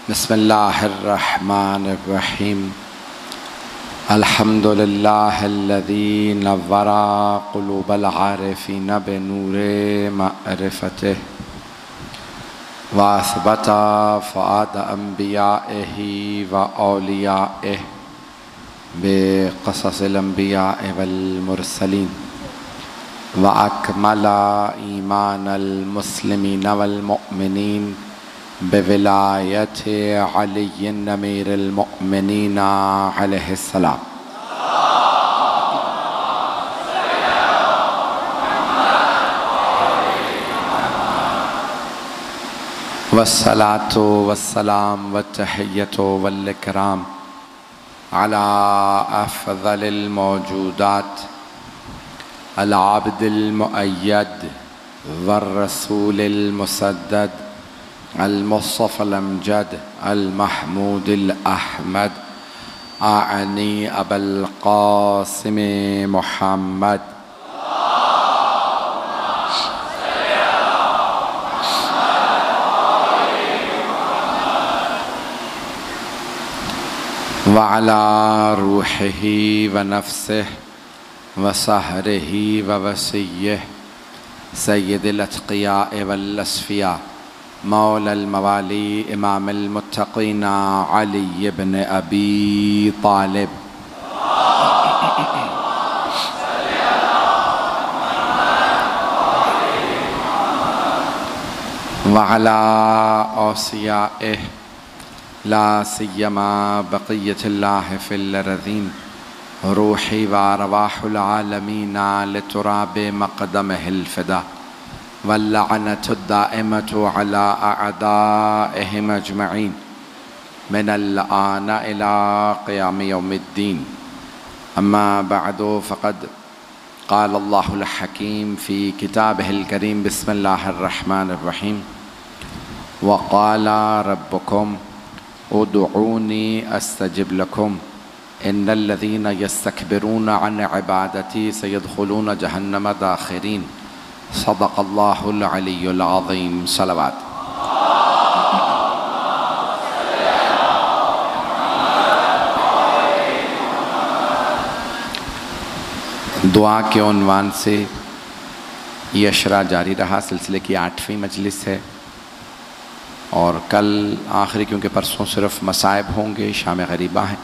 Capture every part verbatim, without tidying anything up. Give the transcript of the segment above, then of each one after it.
بسم اللہ الرحمن الرحیم الحمد للہ الذی نور قلوب العارفین بنور معرفتہ واثبت فؤاد انبیائہ و اولیائہ بقصص الانبیاء والمرسلین واکمل ایمان المسلمین والمؤمنین بولایت علی امیر المؤمنین علیہ السلام والصلاة والسلام والتحیۃ والاکرام علی افضل الموجودات العبد المؤید والرسول المسدد المصطفى الامجد المحمود الاحمد اعنی ابا القاسم محمد وعلى روحه ونفسه وسهره ووصيه سید الاتقیاء والاصفیاء مولا الموالی امام المتقین علی بن ابی طالب وعلی اوصیائہ لا سیما بقیت اللہ فی الارضین روحی و ارواح العالمین لتراب مقدمہ الفدا واللعنة الدائمة على أعدائهم أجمعين من الآن إلى قيام يوم الدين أما بعد فقد قال الله الحكيم في كتابه الكريم بسم الله الرحمن الرحيم وقال ربكم ادعوني أستجب لكم إن الذين يستكبرون عن عبادتي سيدخلون جهنم داخرين صدق اللہ العلی العظیم صلوات دعا کے عنوان سے یہ اشرا جاری رہا، سلسلے کی آٹھویں مجلس ہے اور کل آخری، کیونکہ پرسوں صرف مصائب ہوں گے، شام غریبہ ہیں۔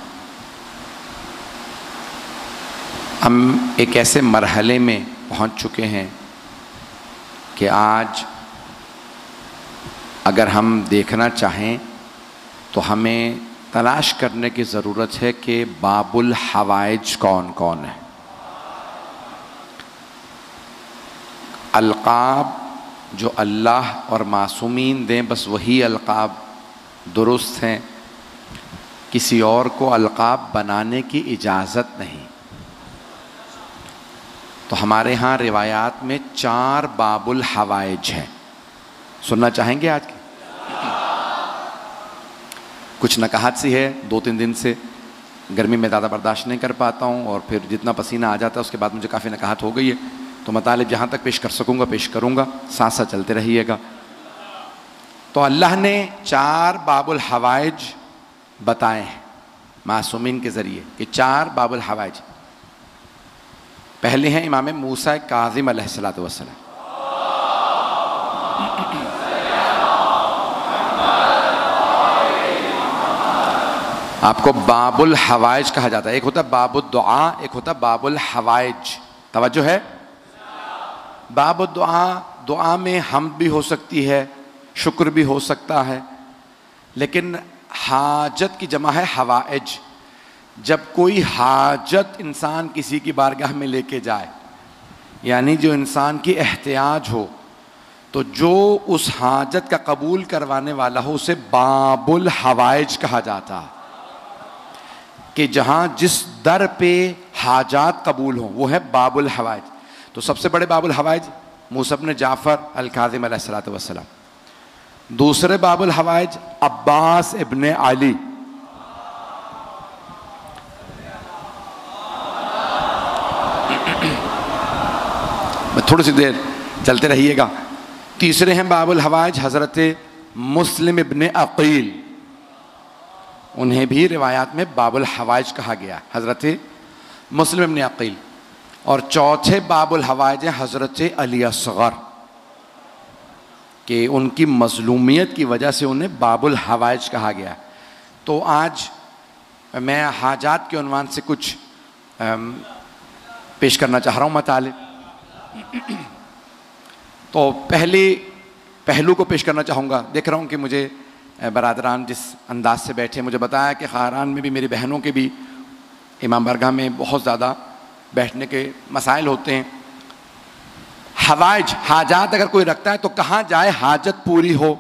ہم ایک ایسے مرحلے میں پہنچ چکے ہیں کہ آج اگر ہم دیکھنا چاہیں تو ہمیں تلاش کرنے کی ضرورت ہے کہ باب الحوائج کون کون ہے۔ القاب جو اللہ اور معصومین دیں بس وہی القاب درست ہیں، کسی اور کو القاب بنانے کی اجازت نہیں۔ تو ہمارے ہاں روایات میں چار باب الحوائج ہیں، سننا چاہیں گے آج کی؟ کچھ نکاہت سی ہے، دو تین دن سے گرمی میں زیادہ برداشت نہیں کر پاتا ہوں اور پھر جتنا پسینہ آ جاتا ہے اس کے بعد مجھے کافی نکاہت ہو گئی ہے، تو مطالب جہاں تک پیش کر سکوں گا پیش کروں گا، ساتھ ساتھ چلتے رہیے گا۔ تو اللہ نے چار باب الحوائج بتائے ہیں معصومین کے ذریعے کہ چار باب الحوائج۔ پہلے ہیں امام موسیٰ کاظم علیہ السلام۔ آپ کو باب الحوائج کہا جاتا ہے، ایک ہوتا ہے باب الدعا، ایک ہوتا ہے باب الحوائج۔ توجہ ہے؟ باب الدعا، دعا میں حمد بھی ہو سکتی ہے، شکر بھی ہو سکتا ہے، لیکن حاجت کی جمع ہے حوائج۔ جب کوئی حاجت انسان کسی کی بارگاہ میں لے کے جائے، یعنی جو انسان کی احتیاج ہو، تو جو اس حاجت کا قبول کروانے والا ہو اسے باب الحوائج کہا جاتا ہے، کہ جہاں جس در پہ حاجات قبول ہوں وہ ہے باب الحوائج۔ تو سب سے بڑے باب الحوائج موسیٰ بن جعفر الکاظم علیہ السلام۔ دوسرے باب الحوائج عباس ابن علی، تھوڑی سی دیر چلتے رہیے گا۔ تیسرے ہیں باب الحوائج حضرت مسلم ابن عقیل، انہیں بھی روایات میں باب الحوائج کہا گیا، حضرت مسلم ابن عقیل. اور چوتھے باب الحوائج ہیں حضرت علی اصغر، کہ ان کی مظلومیت کی وجہ سے انہیں باب الحوائج کہا گیا. تو آج میں حاجات کے عنوان سے کچھ پیش کرنا چاہ رہا ہوں مطالب. تو پہلے پہلو کو پیش کرنا چاہوں گا. دیکھ رہا ہوں کہ مجھے برادران جس انداز سے بیٹھے، مجھے بتایا کہ خاران میں بھی میری بہنوں کے بھی امام بارگاہ میں بہت زیادہ بیٹھنے کے مسائل ہوتے ہیں. حوائج، حاجات اگر کوئی رکھتا ہے تو کہاں جائے حاجت پوری ہو؟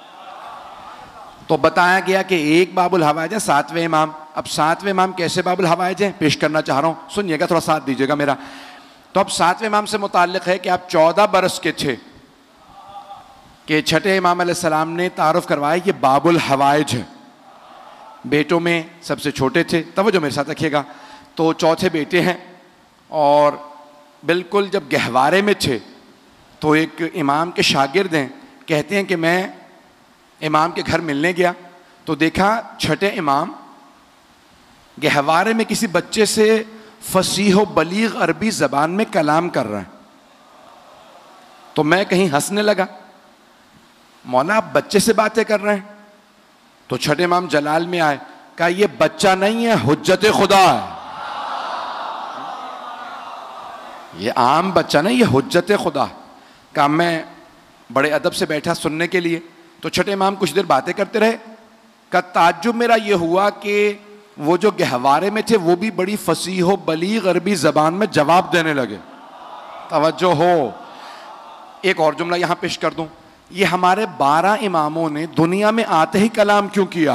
تو بتایا گیا کہ ایک باب الحوائج ہے ساتویں امام. اب ساتویں امام کیسے باب الحوائج ہیں پیش کرنا چاہ رہا ہوں، سنیے گا، تھوڑا ساتھ دیجیے گا میرا. تو اب ساتویں امام سے متعلق ہے کہ آپ چودہ برس کے تھے کہ چھٹے امام علیہ السلام نے تعارف کروایا یہ باب الحوائج ہے. بیٹوں میں سب سے چھوٹے تھے، توجہ میرے ساتھ رکھیے گا. تو چوتھے بیٹے ہیں، اور بالکل جب گہوارے میں تھے تو ایک امام کے شاگرد ہیں، کہتے ہیں کہ میں امام کے گھر ملنے گیا تو دیکھا چھٹے امام گہوارے میں کسی بچے سے فصیح و بلیغ عربی زبان میں کلام کر رہے ہیں. تو میں کہیں ہنسنے لگا، مولا آپ بچے سے باتیں کر رہے ہیں؟ تو چھٹے امام جلال میں آئے، کہا یہ بچہ نہیں ہے، حجت خدا ہے. یہ عام بچہ نہیں، یہ حجت خدا ہے. کہا میں بڑے ادب سے بیٹھا سننے کے لیے. تو چھٹے امام کچھ دیر باتیں کرتے رہے. کہا تعجب میرا یہ ہوا کہ وہ جو گہوارے میں تھے وہ بھی بڑی فصیح و بلیغ عربی زبان میں جواب دینے لگے. توجہ ہو. ایک اور جملہ یہاں پیش کر دوں، یہ ہمارے بارہ اماموں نے دنیا میں آتے ہی کلام کیوں کیا؟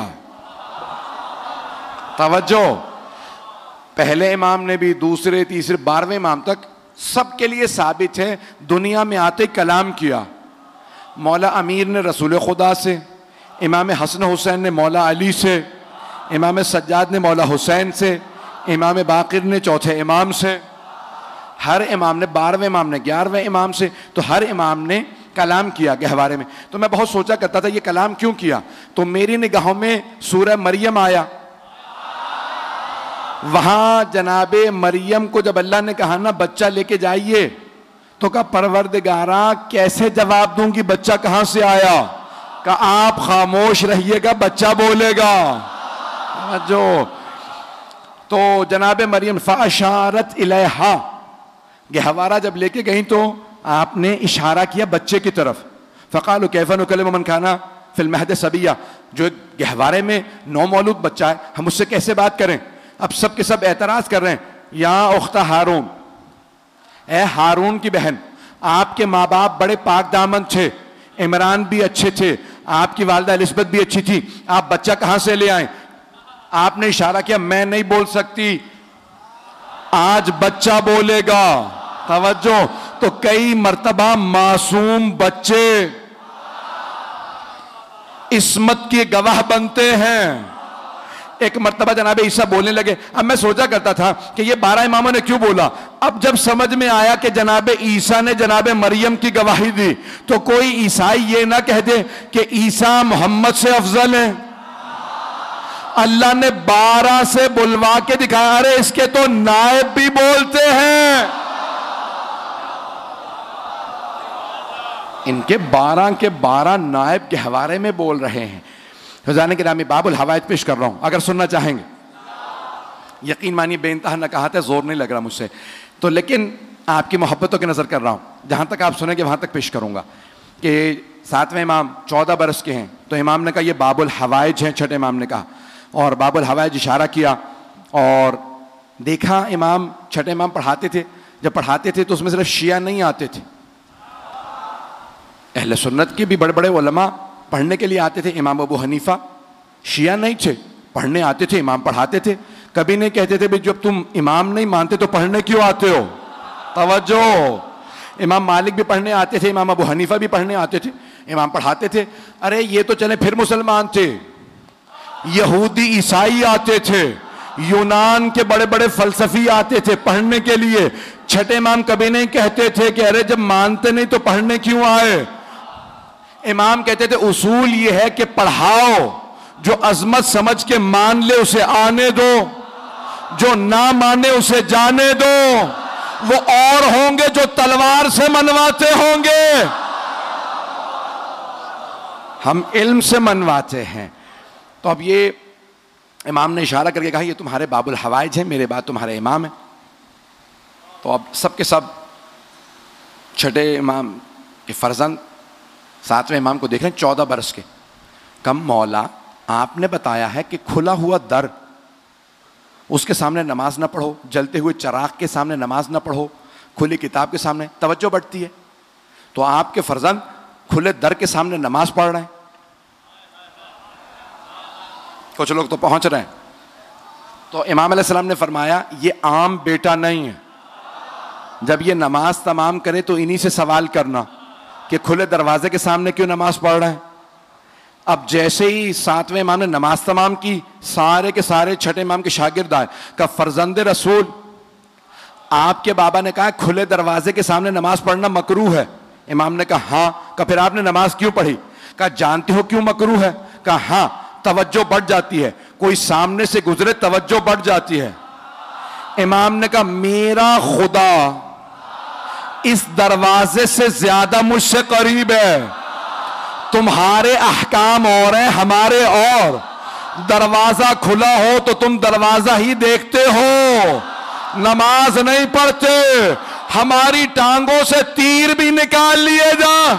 توجہ. پہلے امام نے بھی، دوسرے تیسرے بارہویں امام تک سب کے لیے ثابت ہے دنیا میں آتے ہی کلام کیا. مولا امیر نے رسول خدا سے، امام حسن حسین نے مولا علی سے، امام سجاد نے مولا حسین سے، امام باقر نے چوتھے امام سے، ہر امام نے، بارہویں امام نے گیارہویں امام سے. تو ہر امام نے کلام کیا گہوارے میں. تو میں بہت سوچا کرتا تھا یہ کلام کیوں کیا. تو میری نگاہوں میں سورہ مریم آیا. وہاں جناب مریم کو جب اللہ نے کہا نا بچہ لے کے جائیے، تو کہا پروردگارا کیسے جواب دوں گی، بچہ کہاں سے آیا؟ کہا آپ خاموش رہیے گا، بچہ بولے گا. جو تو جناب مریم فاشارت الیہا، گہوارہ جب لے کے گئیں تو آپ نے اشارہ کیا بچے کی طرف. فقالوا کیف نکلم من کان فی المہد صبیا، جو ایک گہوارے میں نو مولود بچہ ہے، ہم اس سے کیسے بات کریں؟ اب سب کے سب اعتراض کر رہے ہیں، یا اختہ ہارون، اے ہارون کی بہن، آپ کے ماں باپ بڑے پاک دامن تھے، عمران بھی اچھے تھے، آپ کی والدہ الزبتھ بھی اچھی تھی، آپ بچہ کہاں سے لے آئیں؟ آپ نے اشارہ کیا میں نہیں بول سکتی، آج بچہ بولے گا. توجہ. تو کئی مرتبہ معصوم بچے عصمت کے گواہ بنتے ہیں. ایک مرتبہ جناب عیسیٰ بولنے لگے. اب میں سوچا کرتا تھا کہ یہ بارہ اماموں نے کیوں بولا. اب جب سمجھ میں آیا کہ جناب عیسیٰ نے جناب مریم کی گواہی دی تو کوئی عیسائی یہ نہ کہہ دے کہ عیسیٰ محمد سے افضل ہے. اللہ نے بارہ سے بلوا کے دکھایا، ارے اس کے تو نائب بھی بولتے ہیں. ان کے بارہ کے بارہ نائب کے حوالے میں بول رہے ہیں. حضران کرام باب الحوائج پیش کر رہا ہوں اگر سننا چاہیں گے. یقین مانی بے انتہا نہ کہا تھا، زور نہیں لگ رہا مجھ سے تو، لیکن آپ کی محبتوں کی نظر کر رہا ہوں. جہاں تک آپ سنیں گے وہاں تک پیش کروں گا. کہ ساتویں امام چودہ برس کے ہیں تو امام نے کہا یہ باب الحوائج ہیں. چھٹے امام نے کہا اور باب الحوائج اشارہ کیا اور دیکھا امام چھٹے امام پڑھاتے تھے. جب پڑھاتے تھے تو اس میں صرف شیعہ نہیں آتے تھے، اہل سنت کے بھی بڑے بڑے علماء پڑھنے کے لیے آتے تھے. امام ابو حنیفہ شیعہ نہیں تھے، پڑھنے آتے تھے، امام پڑھاتے تھے. کبھی نہیں کہتے تھے جب تم امام نہیں مانتے تو پڑھنے کیوں آتے ہو. توجہ. امام مالک بھی پڑھنے آتے تھے، امام ابو حنیفہ بھی پڑھنے آتے تھے، امام پڑھاتے تھے. ارے یہ تو چلے پھر مسلمان تھے، یہودی عیسائی آتے تھے، یونان کے بڑے بڑے فلسفی آتے تھے پڑھنے کے لیے. چھٹے امام کبھی نہیں کہتے تھے کہ ارے جب مانتے نہیں تو پڑھنے کیوں آئے. امام کہتے تھے اصول یہ ہے کہ پڑھاؤ، جو عظمت سمجھ کے مان لے اسے آنے دو، جو نہ مانے اسے جانے دو۔ وہ اور ہوں گے جو تلوار سے منواتے ہوں گے، ہم علم سے منواتے ہیں۔ تو اب یہ امام نے اشارہ کر کے کہا یہ تمہارے باب الحوائج ہیں، میرے بعد تمہارے امام ہیں۔ تو اب سب کے سب چھٹے امام کے فرزند ساتویں امام کو دیکھ رہے ہیں، چودہ برس کے۔ کم مولا آپ نے بتایا ہے کہ کھلا ہوا در، اس کے سامنے نماز نہ پڑھو، جلتے ہوئے چراغ کے سامنے نماز نہ پڑھو، کھلی کتاب کے سامنے توجہ بڑھتی ہے۔ تو آپ کے فرزند کھلے در کے سامنے نماز پڑھ رہے ہیں، کچھ لوگ تو پہنچ رہے ہیں۔ تو امام علیہ السلام نے فرمایا یہ عام بیٹا نہیں ہے، جب یہ نماز تمام کرے تو انہی سے سوال کرنا کہ کھلے دروازے کے سامنے کیوں نماز پڑھ رہے ہیں۔ اب جیسے ہی ساتویں امام نے نماز تمام کی، سارے کے سارے چھٹے امام کے شاگرد آئے، کہ فرزند رسول آپ کے بابا نے کہا کھلے دروازے کے سامنے نماز پڑھنا مکروہ ہے۔ امام نے کہا ہاں۔ کہ پھر آپ نے نماز کیوں پڑھی؟ کہا جانتے ہو کیوں مکروہ ہے؟ کہا ہاں، توجہ بڑھ جاتی ہے، کوئی سامنے سے گزرے توجہ بڑھ جاتی ہے۔ امام نے کہا میرا خدا اس دروازے سے زیادہ مجھ سے قریب ہے، تمہارے احکام اور ہیں ہمارے اور، دروازہ کھلا ہو تو تم دروازہ ہی دیکھتے ہو، نماز نہیں پڑھتے، ہماری ٹانگوں سے تیر بھی نکال لیے جا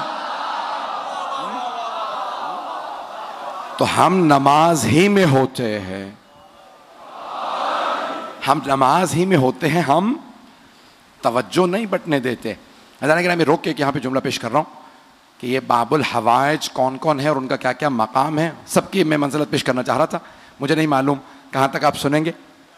تو ہم نماز ہی میں ہوتے ہیں، ہم نماز ہی میں ہوتے ہیں، ہم توجہ نہیں بٹنے دیتے۔ حضرات گرامی روک کے یہاں پہ جملہ پیش کر رہا ہوں کہ یہ باب الحوائج کون کون ہے اور ان کا کیا کیا مقام ہے، سب کی میں منزلت پیش کرنا چاہ رہا تھا، مجھے نہیں معلوم کہاں تک آپ سنیں گے۔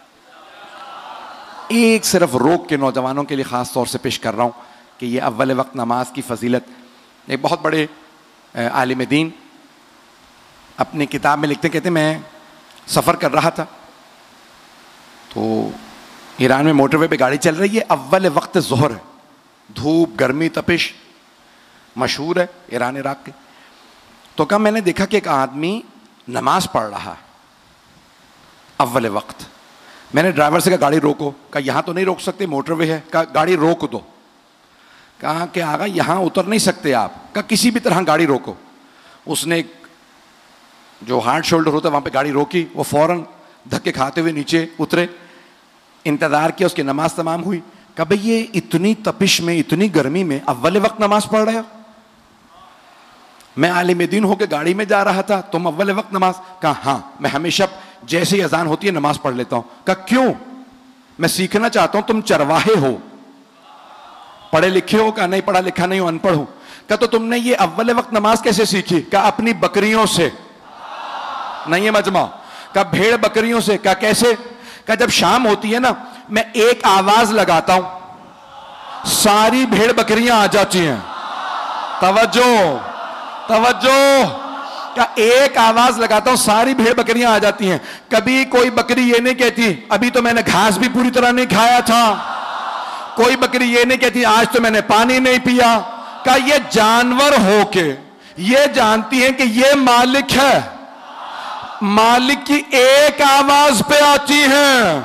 ایک صرف روک کے نوجوانوں کے لیے خاص طور سے پیش کر رہا ہوں کہ یہ اول وقت نماز کی فضیلت، ایک بہت بڑے عالم دین اپنی کتاب میں لکھتے کہتے میں سفر کر رہا تھا تو ایران میں موٹر وے پہ گاڑی چل رہی ہے، اول وقت ظہر ہے، دھوپ گرمی تپش مشہور ہے ایران عراق کے۔ تو کہا میں نے دیکھا کہ ایک آدمی نماز پڑھ رہا ہے اول وقت۔ میں نے ڈرائیور سے کہا گاڑی روکو، کہا یہاں تو نہیں روک سکتے موٹر وے ہے، کہا گاڑی روک دو۔ کہا کہ آقا یہاں اتر نہیں سکتے آپ، کہا کسی بھی طرح گاڑی روکو۔ اس نے جو ہارڈ شولڈر ہوتا ہے وہاں پہ گاڑی روکی، وہ فوراً دھکے کھاتے ہوئے نیچے اترے، انتظار کیا، اس کی نماز تمام ہوئی۔ کہا بھئی یہ اتنی تپش میں اتنی گرمی میں اول وقت نماز پڑھ رہے ہو؟ میں عالم دین ہو کے گاڑی میں جا رہا تھا، تم اول وقت نماز؟ کہا ہاں، میں ہمیشہ جیسے ہی اذان ہوتی ہے نماز پڑھ لیتا ہوں۔ کہا کیوں؟ میں سیکھنا چاہتا ہوں، تم چرواہے ہو، پڑھے لکھے ہو؟ کہا نہیں پڑھا لکھا نہیں ہوں، ان پڑھ ہوں۔ کہا تو تم نے یہ اول وقت نماز کیسے سیکھی؟ کہا اپنی بکریوں سے، نہیں ہے مجمع، کہا بھیڑ بکریوں سے۔ کہا کیسے؟ کہا جب شام ہوتی ہے نا میں ایک آواز لگاتا ہوں، ساری بھیڑ بکریاں آ جاتی ہیں، توجہ توجہ، کہ ایک آواز لگاتا ہوں ساری بھیڑ بکریاں آ جاتی ہیں۔ کبھی کوئی بکری یہ نہیں کہتی ابھی تو میں نے گھاس بھی پوری طرح نہیں کھایا تھا، کوئی بکری یہ نہیں کہتی آج تو میں نے پانی نہیں پیا۔ کہ یہ جانور ہو کے یہ جانتی ہیں کہ یہ مالک ہے، مالک کی ایک آواز پہ آتی ہیں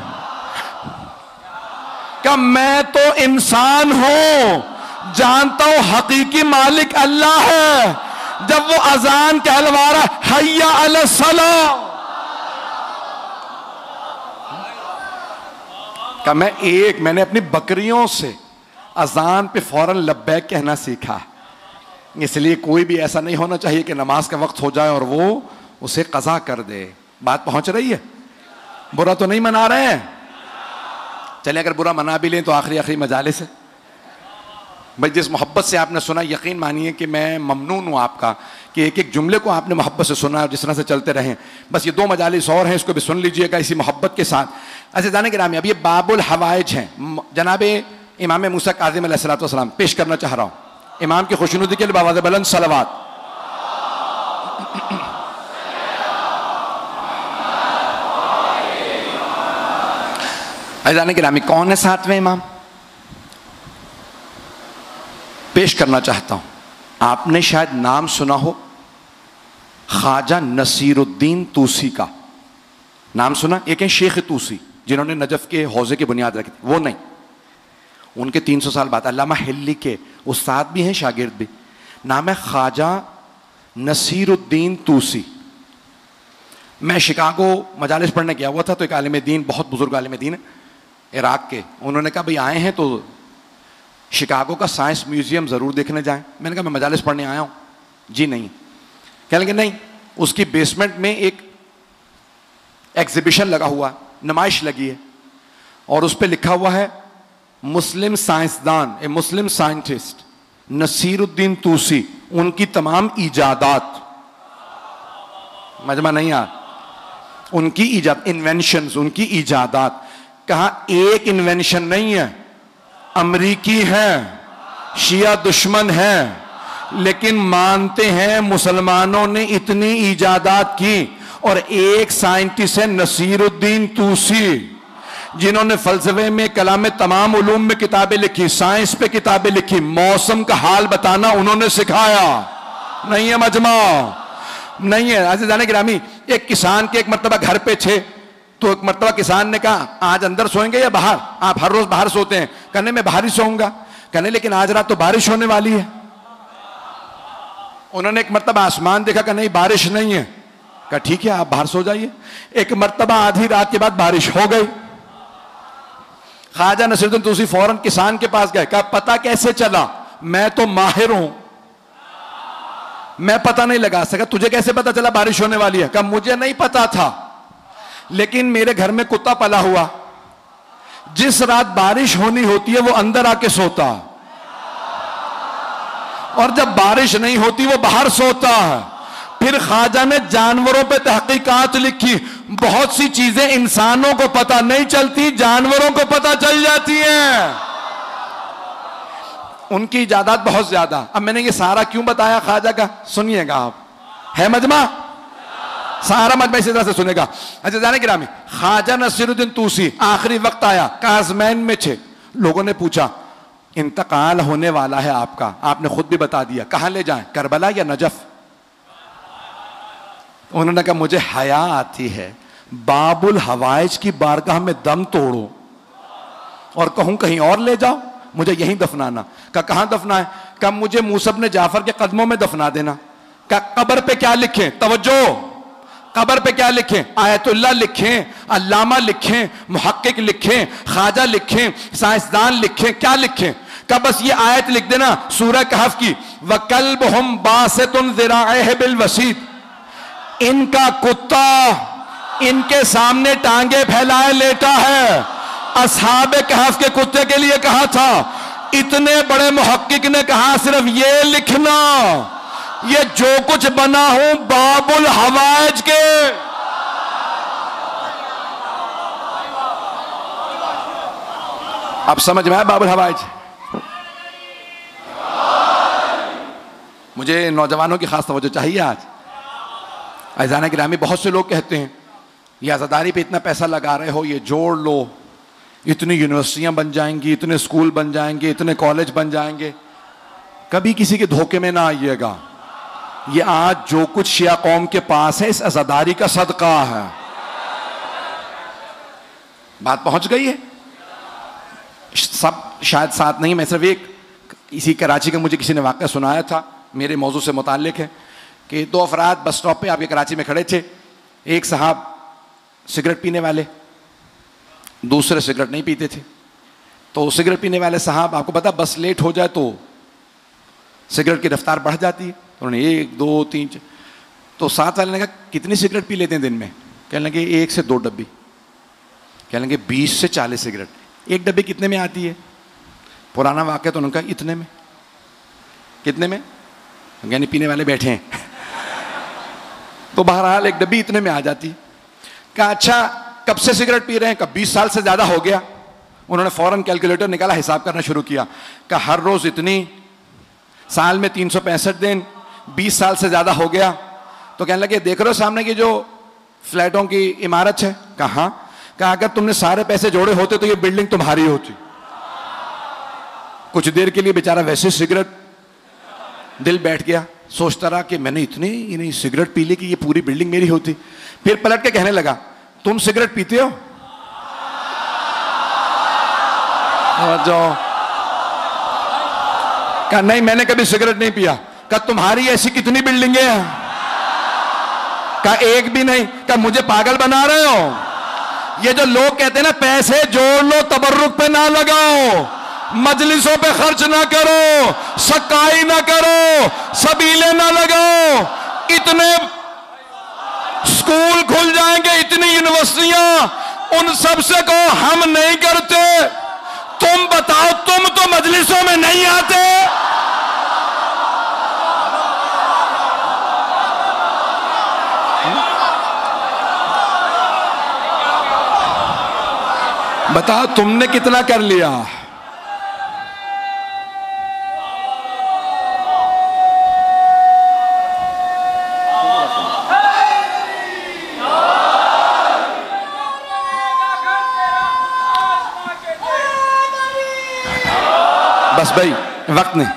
کہ میں تو انسان ہوں، جانتا ہوں حقیقی مالک اللہ ہے۔ جب وہ اذان کہلوا رہا حی علی الصلاۃ، کہ میں ایک میں نے اپنی بکریوں سے اذان پہ فوراً لبیک کہنا سیکھا۔ اس لیے کوئی بھی ایسا نہیں ہونا چاہیے کہ نماز کا وقت ہو جائے اور وہ اسے قضا کر دے۔ بات پہنچ رہی ہے؟ برا تو نہیں منا رہے ہیں؟ چلیں اگر برا منا بھی لیں تو آخری آخری مجالس ہے بھائی، جس محبت سے آپ نے سنا یقین مانیے کہ میں ممنون ہوں آپ کا کہ ایک ایک جملے کو آپ نے محبت سے سنا اور جس طرح سے چلتے رہیں۔ بس یہ دو مجالس اور ہیں، اس کو بھی سن لیجئے گا اسی محبت کے ساتھ۔ عزیزان گرامی اب یہ باب الحوائج ہیں، جناب امام موسیٰ کاظم علیہ الصلوۃ والسلام پیش کرنا چاہ رہا ہوں امام کی خوشنودی کے لیے بآواز بلند صلوات۔ عزیزان گرامی کون ہے ساتویں امام؟ پیش کرنا چاہتا ہوں، آپ نے شاید نام سنا ہو، خواجہ نصیر الدین طوسی کا نام سنا؟ ایک ہے شیخ طوسی جنہوں نے نجف کے حوضے کی بنیاد رکھی تھی، وہ نہیں، ان کے تین سو سال بعد علامہ ہلی کے استاد بھی ہیں شاگرد بھی، نام ہے خواجہ نصیر الدین طوسی۔ میں شکاگو مجالس پڑھنے گیا ہوا تھا، تو ایک عالم دین، بہت بزرگ عالم دین ہے عراق کے، انہوں نے کہا بھئی آئے ہیں تو شکاگو کا سائنس میوزیم ضرور دیکھنے جائیں۔ میں نے کہا میں مجالس پڑھنے آیا ہوں۔ جی نہیں۔ کہنے لگے نہیں، اس کی بیسمنٹ میں ایک ایگزیبیشن لگا ہوا، نمائش لگی ہے، اور اس پہ لکھا ہوا ہے مسلم سائنسدان، اے مسلم سائنٹسٹ نصیر الدین طوسی، ان کی تمام ایجادات، مجمع نہیں آ ان کی ایجاد انوینشنز، ان کی ایجادات، کہا ایک انوینشن نہیں ہے، امریکی ہے، شیعہ دشمن ہے، لیکن مانتے ہیں مسلمانوں نے اتنی ایجادات کی، اور ایک سائنٹسٹ ہے نصیر الدین طوسی جنہوں نے فلسفے میں، کلام، تمام علوم میں کتابیں لکھی، سائنس پہ کتابیں لکھی، موسم کا حال بتانا انہوں نے سکھایا۔ نہیں ہے مجمع، نہیں ہے۔ عزیزان گرامی، ایک کسان کے ایک مرتبہ گھر پہ تھے، تو ایک مرتبہ کسان نے کہا آج اندر سوئیں گے یا باہر؟ آپ ہر روز باہر سوتے ہیں۔ کہنے میں باہر ہی سوؤں گا۔ کہنے لیکن آج رات تو بارش ہونے والی ہے۔ انہوں نے ایک مرتبہ آسمان دیکھا کہ نہیں بارش نہیں ہے، کہا ٹھیک ہے آپ باہر سو جائیے۔ ایک مرتبہ آدھی رات کے بعد بارش ہو گئی۔ خواجہ نصیر الدین طوسی فوراً کسان کے پاس گئے، کہا پتہ کیسے چلا؟ میں تو ماہر ہوں، میں پتہ نہیں لگا سکا، تجھے کیسے پتہ چلا بارش ہونے والی ہے؟ کہا مجھے نہیں پتا تھا، لیکن میرے گھر میں کتا پلا ہوا، جس رات بارش ہونی ہوتی ہے وہ اندر آ کے سوتا، اور جب بارش نہیں ہوتی وہ باہر سوتا ہے۔ پھر خواجہ نے جانوروں پہ تحقیقات لکھی، بہت سی چیزیں انسانوں کو پتہ نہیں چلتی، جانوروں کو پتہ چل جاتی ہیں۔ ان کی ایجادات بہت زیادہ۔ اب میں نے یہ سارا کیوں بتایا خواجہ کا؟ سنیے گا آپ، ہے مجمع؟ سارا مجمع اسی طرح سے سنے گا۔ عزیزان گرامی، خواجہ نصیر الدین طوسی آخری وقت آیا، کازمین میں تھے، لوگوں نے پوچھا انتقال ہونے والا ہے آپ کا، آپ نے خود بھی بتا دیا، کہاں لے جائیں، کربلا یا نجف؟ انہوں نے کہا مجھے حیا آتی ہے باب الحوائج کی بارگاہ میں دم توڑوں اور کہوں کہیں اور لے جاؤ، مجھے یہیں دفنانا۔ کہا کہاں دفنا ہے؟ کہا مجھے موسیٰ بن جعفر کے قدموں میں دفنا دینا۔ کہا قبر پہ کیا لکھیں؟ توجہ، قبر پہ کیا لکھیں؟ آیت اللہ لکھیں، علامہ لکھیں، محقق لکھیں، خواجہ لکھیں، سائنسدان لکھیں، کیا لکھیں؟ کہا بس یہ آیت لکھ دینا سورہ کہف کی، وَكَلْبُهُمْ بَاسِطٌ ذِرَاعِهِ بِالْوَسِيدِ، ان کا کتا ان کے سامنے ٹانگیں پھیلائے لیٹا ہے۔ اصحاب کہف کے کتے کے لیے کہا تھا، اتنے بڑے محقق نے کہا صرف یہ لکھنا، یہ جو کچھ بنا ہوں باب الحوائج کے۔ اب سمجھ میں آیا باب الحوائج؟ مجھے نوجوانوں کی خاص توجہ چاہیے آج۔ عزیزان گرامی، بہت سے لوگ کہتے ہیں یہ عزاداری پہ اتنا پیسہ لگا رہے ہو، یہ جوڑ لو، اتنی یونیورسٹیاں بن جائیں گی، اتنے اسکول بن جائیں گے، اتنے کالج بن جائیں گے۔ کبھی کسی کے دھوکے میں نہ آئیے گا، یہ آج جو کچھ شیعہ قوم کے پاس ہے اس عزاداری کا صدقہ ہے۔ بات پہنچ گئی ہے؟ سب شاید ساتھ نہیں، میں صرف ایک اسی کراچی کا مجھے کسی نے واقعہ سنایا تھا، میرے موضوع سے متعلق ہے، کہ دو افراد بس سٹاپ پہ آپ کے کراچی میں کھڑے تھے، ایک صاحب سگریٹ پینے والے، دوسرے سگریٹ نہیں پیتے تھے۔ تو سگریٹ پینے والے صاحب، آپ کو پتا بس لیٹ ہو جائے تو سگریٹ کی رفتار بڑھ جاتی ہے، انہوں نے ایک دو تین چار، تو ساتھ والے نے کہا کتنی سگریٹ پی لیتے ہیں دن میں؟ کہنے لگے ایک سے دو ڈبی۔ کہنے لگے بیس سے چالیس سگریٹ۔ ایک ڈبی کتنے میں آتی ہے؟ پرانا واقعہ تو انہوں نے کہا اتنے میں۔ کتنے میں؟ یعنی پینے والے بیٹھے ہیں تو بہرحال ایک ڈبی اتنے میں آ جاتی۔ کہا اچھا کب سے سگریٹ پی رہے ہیں؟ کہا بیس سال سے زیادہ ہو گیا۔ انہوں نے فوراً کیلکولیٹر نکالا، حساب کرنا شروع کیا، کہا ہر روز اتنی، سال میں تین سو پینسٹھ دن، بیس سال سے زیادہ ہو گیا۔ تو کہنے لگے دیکھ رہے ہو سامنے کی جو فلیٹوں کی عمارت ہے؟ کہا ہاں۔ کہا اگر تم نے سارے پیسے جوڑے ہوتے تو یہ بلڈنگ تمہاری ہوتی۔ کچھ دیر کے لیے بیچارہ ویسے سگریٹ دل بیٹھ گیا۔ سوچتا رہا کہ میں نے اتنی یعنی سگریٹ پی لی کہ یہ پوری بلڈنگ میری ہوتی. پھر پلٹ کے کہنے لگا تم سگریٹ پیتے ہو؟ جو کہا نہیں میں نے کبھی سگریٹ نہیں پیا. کہا تمہاری ایسی کتنی بلڈنگیں ہیں؟ کہا ایک بھی نہیں. کہا مجھے پاگل بنا رہے ہو؟ یہ جو لوگ کہتے ہیں نا پیسے جوڑ لو تبرک پہ نہ لگاؤ, مجلسوں پہ خرچ نہ کرو, سکائی نہ کرو, سبیلے نہ لگاؤ, اتنے سکول کھل جائیں گے, اتنی یونیورسٹیاں, ان سب سے کہو ہم نہیں کرتے. تم بتاؤ تم تو مجلسوں میں نہیں آتے. بتاؤ تم نے کتنا کر لیا. بس بھائی وقت نہیں.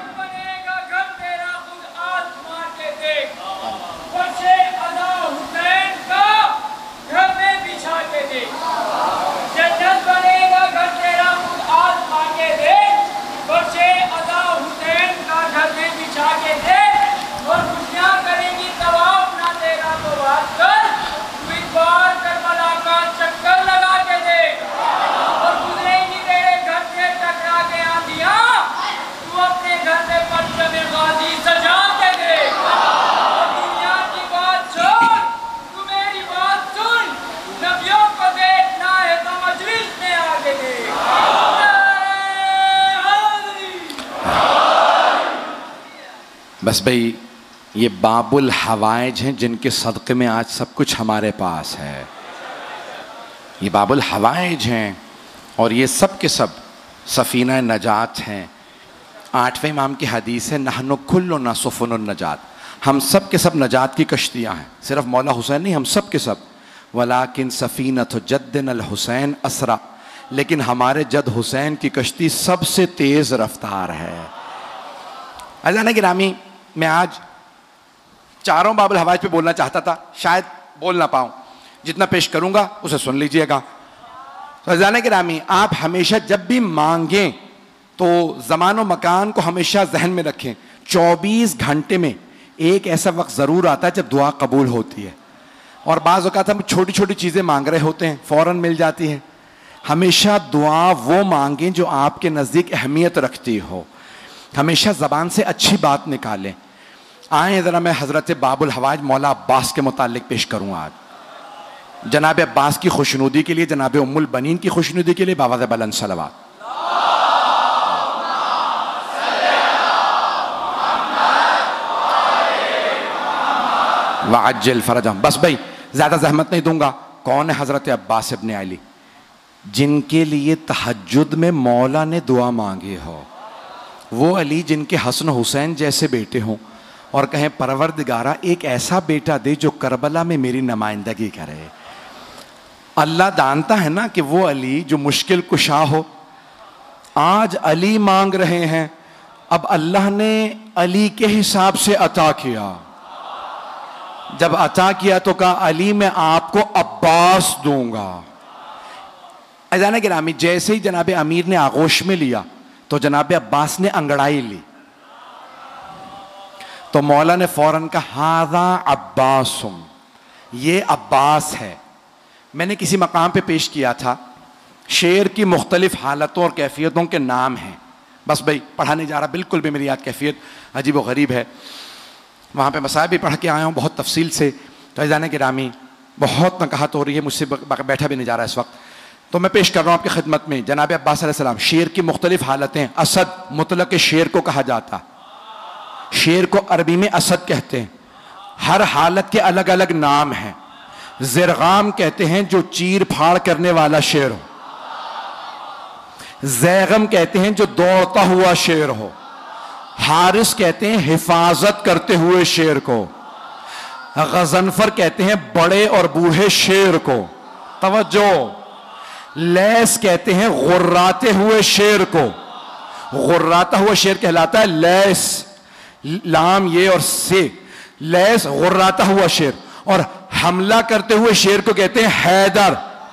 بس بھئی یہ باب الحوائج ہیں جن کے صدقے میں آج سب کچھ ہمارے پاس ہے. یہ باب الحوائج ہیں اور یہ سب کے سب سفینہ نجات ہیں. آٹھویں امام کی حدیث ہے نحن کلنا سفن النجات, ہم سب کے سب نجات کی کشتیاں ہیں. صرف مولا حسین نہیں, ہم سب کے سب. ولیکن سفینۃ جدنا الحسین اسرع, لیکن ہمارے جد حسین کی کشتی سب سے تیز رفتار ہے. عزیزان گرامی, میں آج چاروں باب الحوائج پہ بولنا چاہتا تھا, شاید بول نہ پاؤں. جتنا پیش کروں گا اسے سن لیجئے گا. عزیزان گرامی, آپ ہمیشہ جب بھی مانگیں تو زمان و مکان کو ہمیشہ ذہن میں رکھیں. چوبیس گھنٹے میں ایک ایسا وقت ضرور آتا ہے جب دعا قبول ہوتی ہے, اور بعض اوقات ہم چھوٹی چھوٹی چیزیں مانگ رہے ہوتے ہیں فوراً مل جاتی ہیں. ہمیشہ دعا وہ مانگیں جو آپ کے نزدیک اہمیت رکھتی ہو. ہمیشہ زبان سے اچھی بات نکالیں. آئیں ذرا میں حضرت باب الحوائج مولا عباس کے متعلق پیش کروں آج. جناب عباس کی خوشنودی کے لیے, جناب ام البنین کی خوشنودی کے لیے باواز بلند صلوات. وعجل فرجہم. بس بھائی زیادہ زحمت نہیں دوں گا. کون ہے حضرت عباس ابن علی؟ جن کے لیے تہجد میں مولا نے دعا مانگی ہو. وہ علی جن کے حسن حسین جیسے بیٹے ہوں اور کہیں پروردگارہ ایک ایسا بیٹا دے جو کربلا میں میری نمائندگی کرے. اللہ جانتا ہے نا کہ وہ علی جو مشکل کشا ہو. آج علی مانگ رہے ہیں, اب اللہ نے علی کے حساب سے عطا کیا. جب عطا کیا تو کہا علی میں آپ کو عباس دوں گا. عزیزان گرامی, جیسے ہی جناب امیر نے آغوش میں لیا تو جناب عباس نے انگڑائی لی, تو مولا نے فوراً کہا ہذا عباسم, یہ عباس ہے. میں نے کسی مقام پہ پیش کیا تھا, شعر کی مختلف حالتوں اور کیفیتوں کے نام ہیں. بس بھائی پڑھا نہیں جا رہا, بالکل بھی میری یاد کیفیت عجیب و غریب ہے. وہاں پہ مسائل بھی پڑھ کے آیا ہوں بہت تفصیل سے. تو عزیزان گرامی بہت نکاحت ہو رہی ہے, مجھ سے بیٹھا بھی نہیں جا رہا اس وقت, تو میں پیش کر رہا ہوں آپ کی خدمت میں جناب عباس علیہ السلام. شعر کی مختلف حالتیں. اسد مطلق شعر کو کہا جاتا, شعر کو عربی میں اسد کہتے ہیں. ہر حالت کے الگ الگ نام ہیں. زرغام کہتے ہیں جو چیر پھاڑ کرنے والا شعر ہو. زیغم کہتے ہیں جو دوڑتا ہوا شعر ہو. حارث کہتے ہیں حفاظت کرتے ہوئے شعر کو. غضنفر کہتے ہیں بڑے اور بوڑھے شعر کو. توجہ. لیس کہتے ہیں غراتے ہوئے شعر کو. غراتا ہوا شعر کہلاتا ہے لیس. لام یہ اور سے، لیس غراتا ہوا شیر، اور حملہ کرتے ہوئے شیر کو کہتے ہیں حیدر.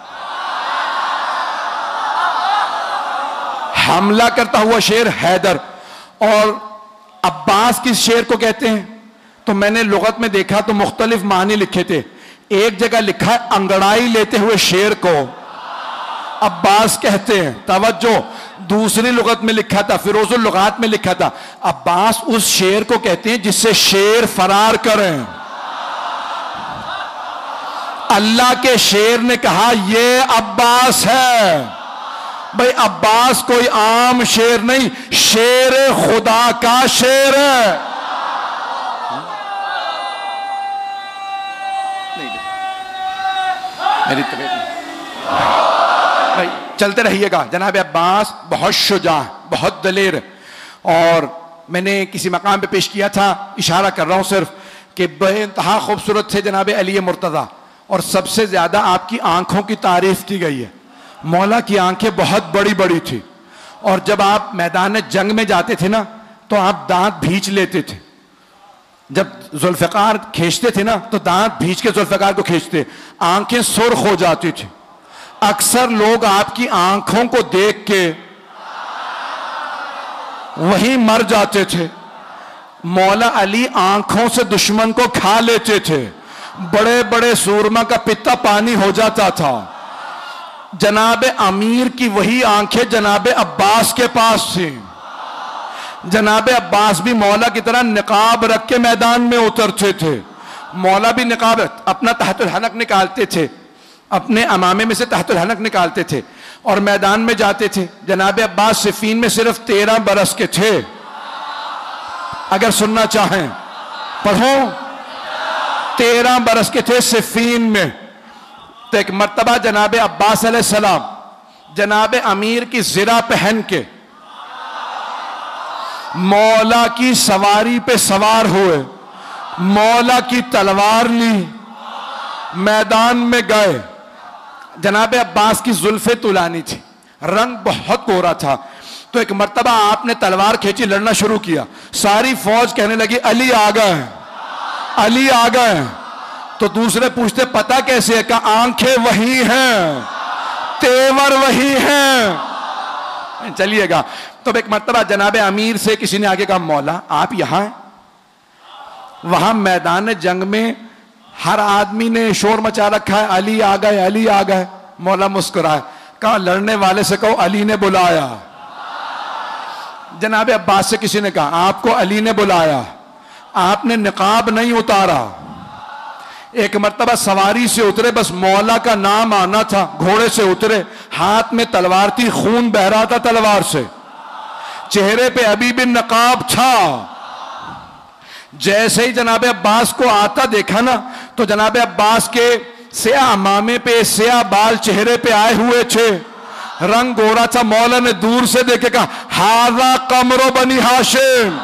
حملہ کرتا ہوا شیر حیدر. اور عباس کس شیر کو کہتے ہیں؟ تو میں نے لغت میں دیکھا تو مختلف معنی لکھے تھے. ایک جگہ لکھا ہے انگڑائی لیتے ہوئے شیر کو عباس کہتے ہیں. توجہ، دوسری لغت میں لکھا تھا، فیروز اللغات میں لکھا تھا عباس اس شیر کو کہتے ہیں جس سے شیر فرار کریں. اللہ کے شیر نے کہا یہ عباس ہے. بھئی عباس کوئی عام شیر نہیں، شیر خدا کا شیر ہے. میری طبیعت بھائی چلتے رہیے گا. جناب عباس بہت شجاع، بہت دلیر، اور میں نے کسی مقام پہ پیش کیا تھا، اشارہ کر رہا ہوں صرف، کہ بے انتہا خوبصورت تھے جناب علی مرتضیٰ، اور سب سے زیادہ آپ کی آنکھوں کی تعریف کی گئی ہے. مولا کی آنکھیں بہت بڑی بڑی تھی، اور جب آپ میدان جنگ میں جاتے تھے نا تو آپ دانت بھینچ لیتے تھے. جب ذوالفقار کھینچتے تھے نا تو دانت بھینچ کے ذوالفقار کو کھینچتے، آنکھیں سرخ ہو جاتی تھی. اکثر لوگ آپ کی آنکھوں کو دیکھ کے وہیں مر جاتے تھے. مولا علی آنکھوں سے دشمن کو کھا لیتے تھے. بڑے بڑے سورما کا پتا پانی ہو جاتا تھا. جناب امیر کی وہی آنکھیں جناب عباس کے پاس تھیں. جناب عباس بھی مولا کی طرح نقاب رکھ کے میدان میں اترتے تھے. مولا بھی نقاب اپنا تحت الحلق نکالتے تھے، اپنے امامے میں سے تحت الحلق نکالتے تھے اور میدان میں جاتے تھے. جناب عباس صفین میں صرف تیرہ برس کے تھے. اگر سننا چاہیں پڑھو، تیرہ برس کے تھے صفین میں. تو ایک مرتبہ جناب عباس علیہ السلام جناب امیر کی زرہ پہن کے مولا کی سواری پہ سوار ہوئے، مولا کی تلوار لی، میدان میں گئے. جناب عباس کی زلفیں طولانی تھی، رنگ بہت گورا تھا. تو ایک مرتبہ آپ نے تلوار کھینچی، لڑنا شروع کیا. ساری فوج کہنے لگی علی آ گئے، علی آ گئے. تو دوسرے پوچھتے پتہ کیسے ہے؟ کہا آنکھیں وہی ہیں، تیور وہی ہیں. چلیے گا. تو ایک مرتبہ جناب امیر سے کسی نے آگے کہا مولا آپ یہاں ہیں؟ وہاں میدان جنگ میں ہر آدمی نے شور مچا رکھا ہے علی آ گئے، علی آ گئے. مولا مسکرائے، کہا لڑنے والے سے کہو علی نے بلایا. جناب عباس سے کسی نے کہا آپ کو علی نے بلایا، آپ نے نقاب نہیں اتارا. ایک مرتبہ سواری سے اترے، بس مولا کا نام آنا تھا، گھوڑے سے اترے، ہاتھ میں تلوار تھی، خون بہ رہا تھا تلوار سے، چہرے پہ ابھی بھی نقاب تھا. جیسے ہی جناب عباس کو آتا دیکھا نا تو جناب عباس کے سیاہ امامے پہ سیاہ بال چہرے پہ آئے ہوئے تھے، رنگ گورا تھا. مولا نے دور سے دیکھے کہا ہاذا قمر بنی ہاشم،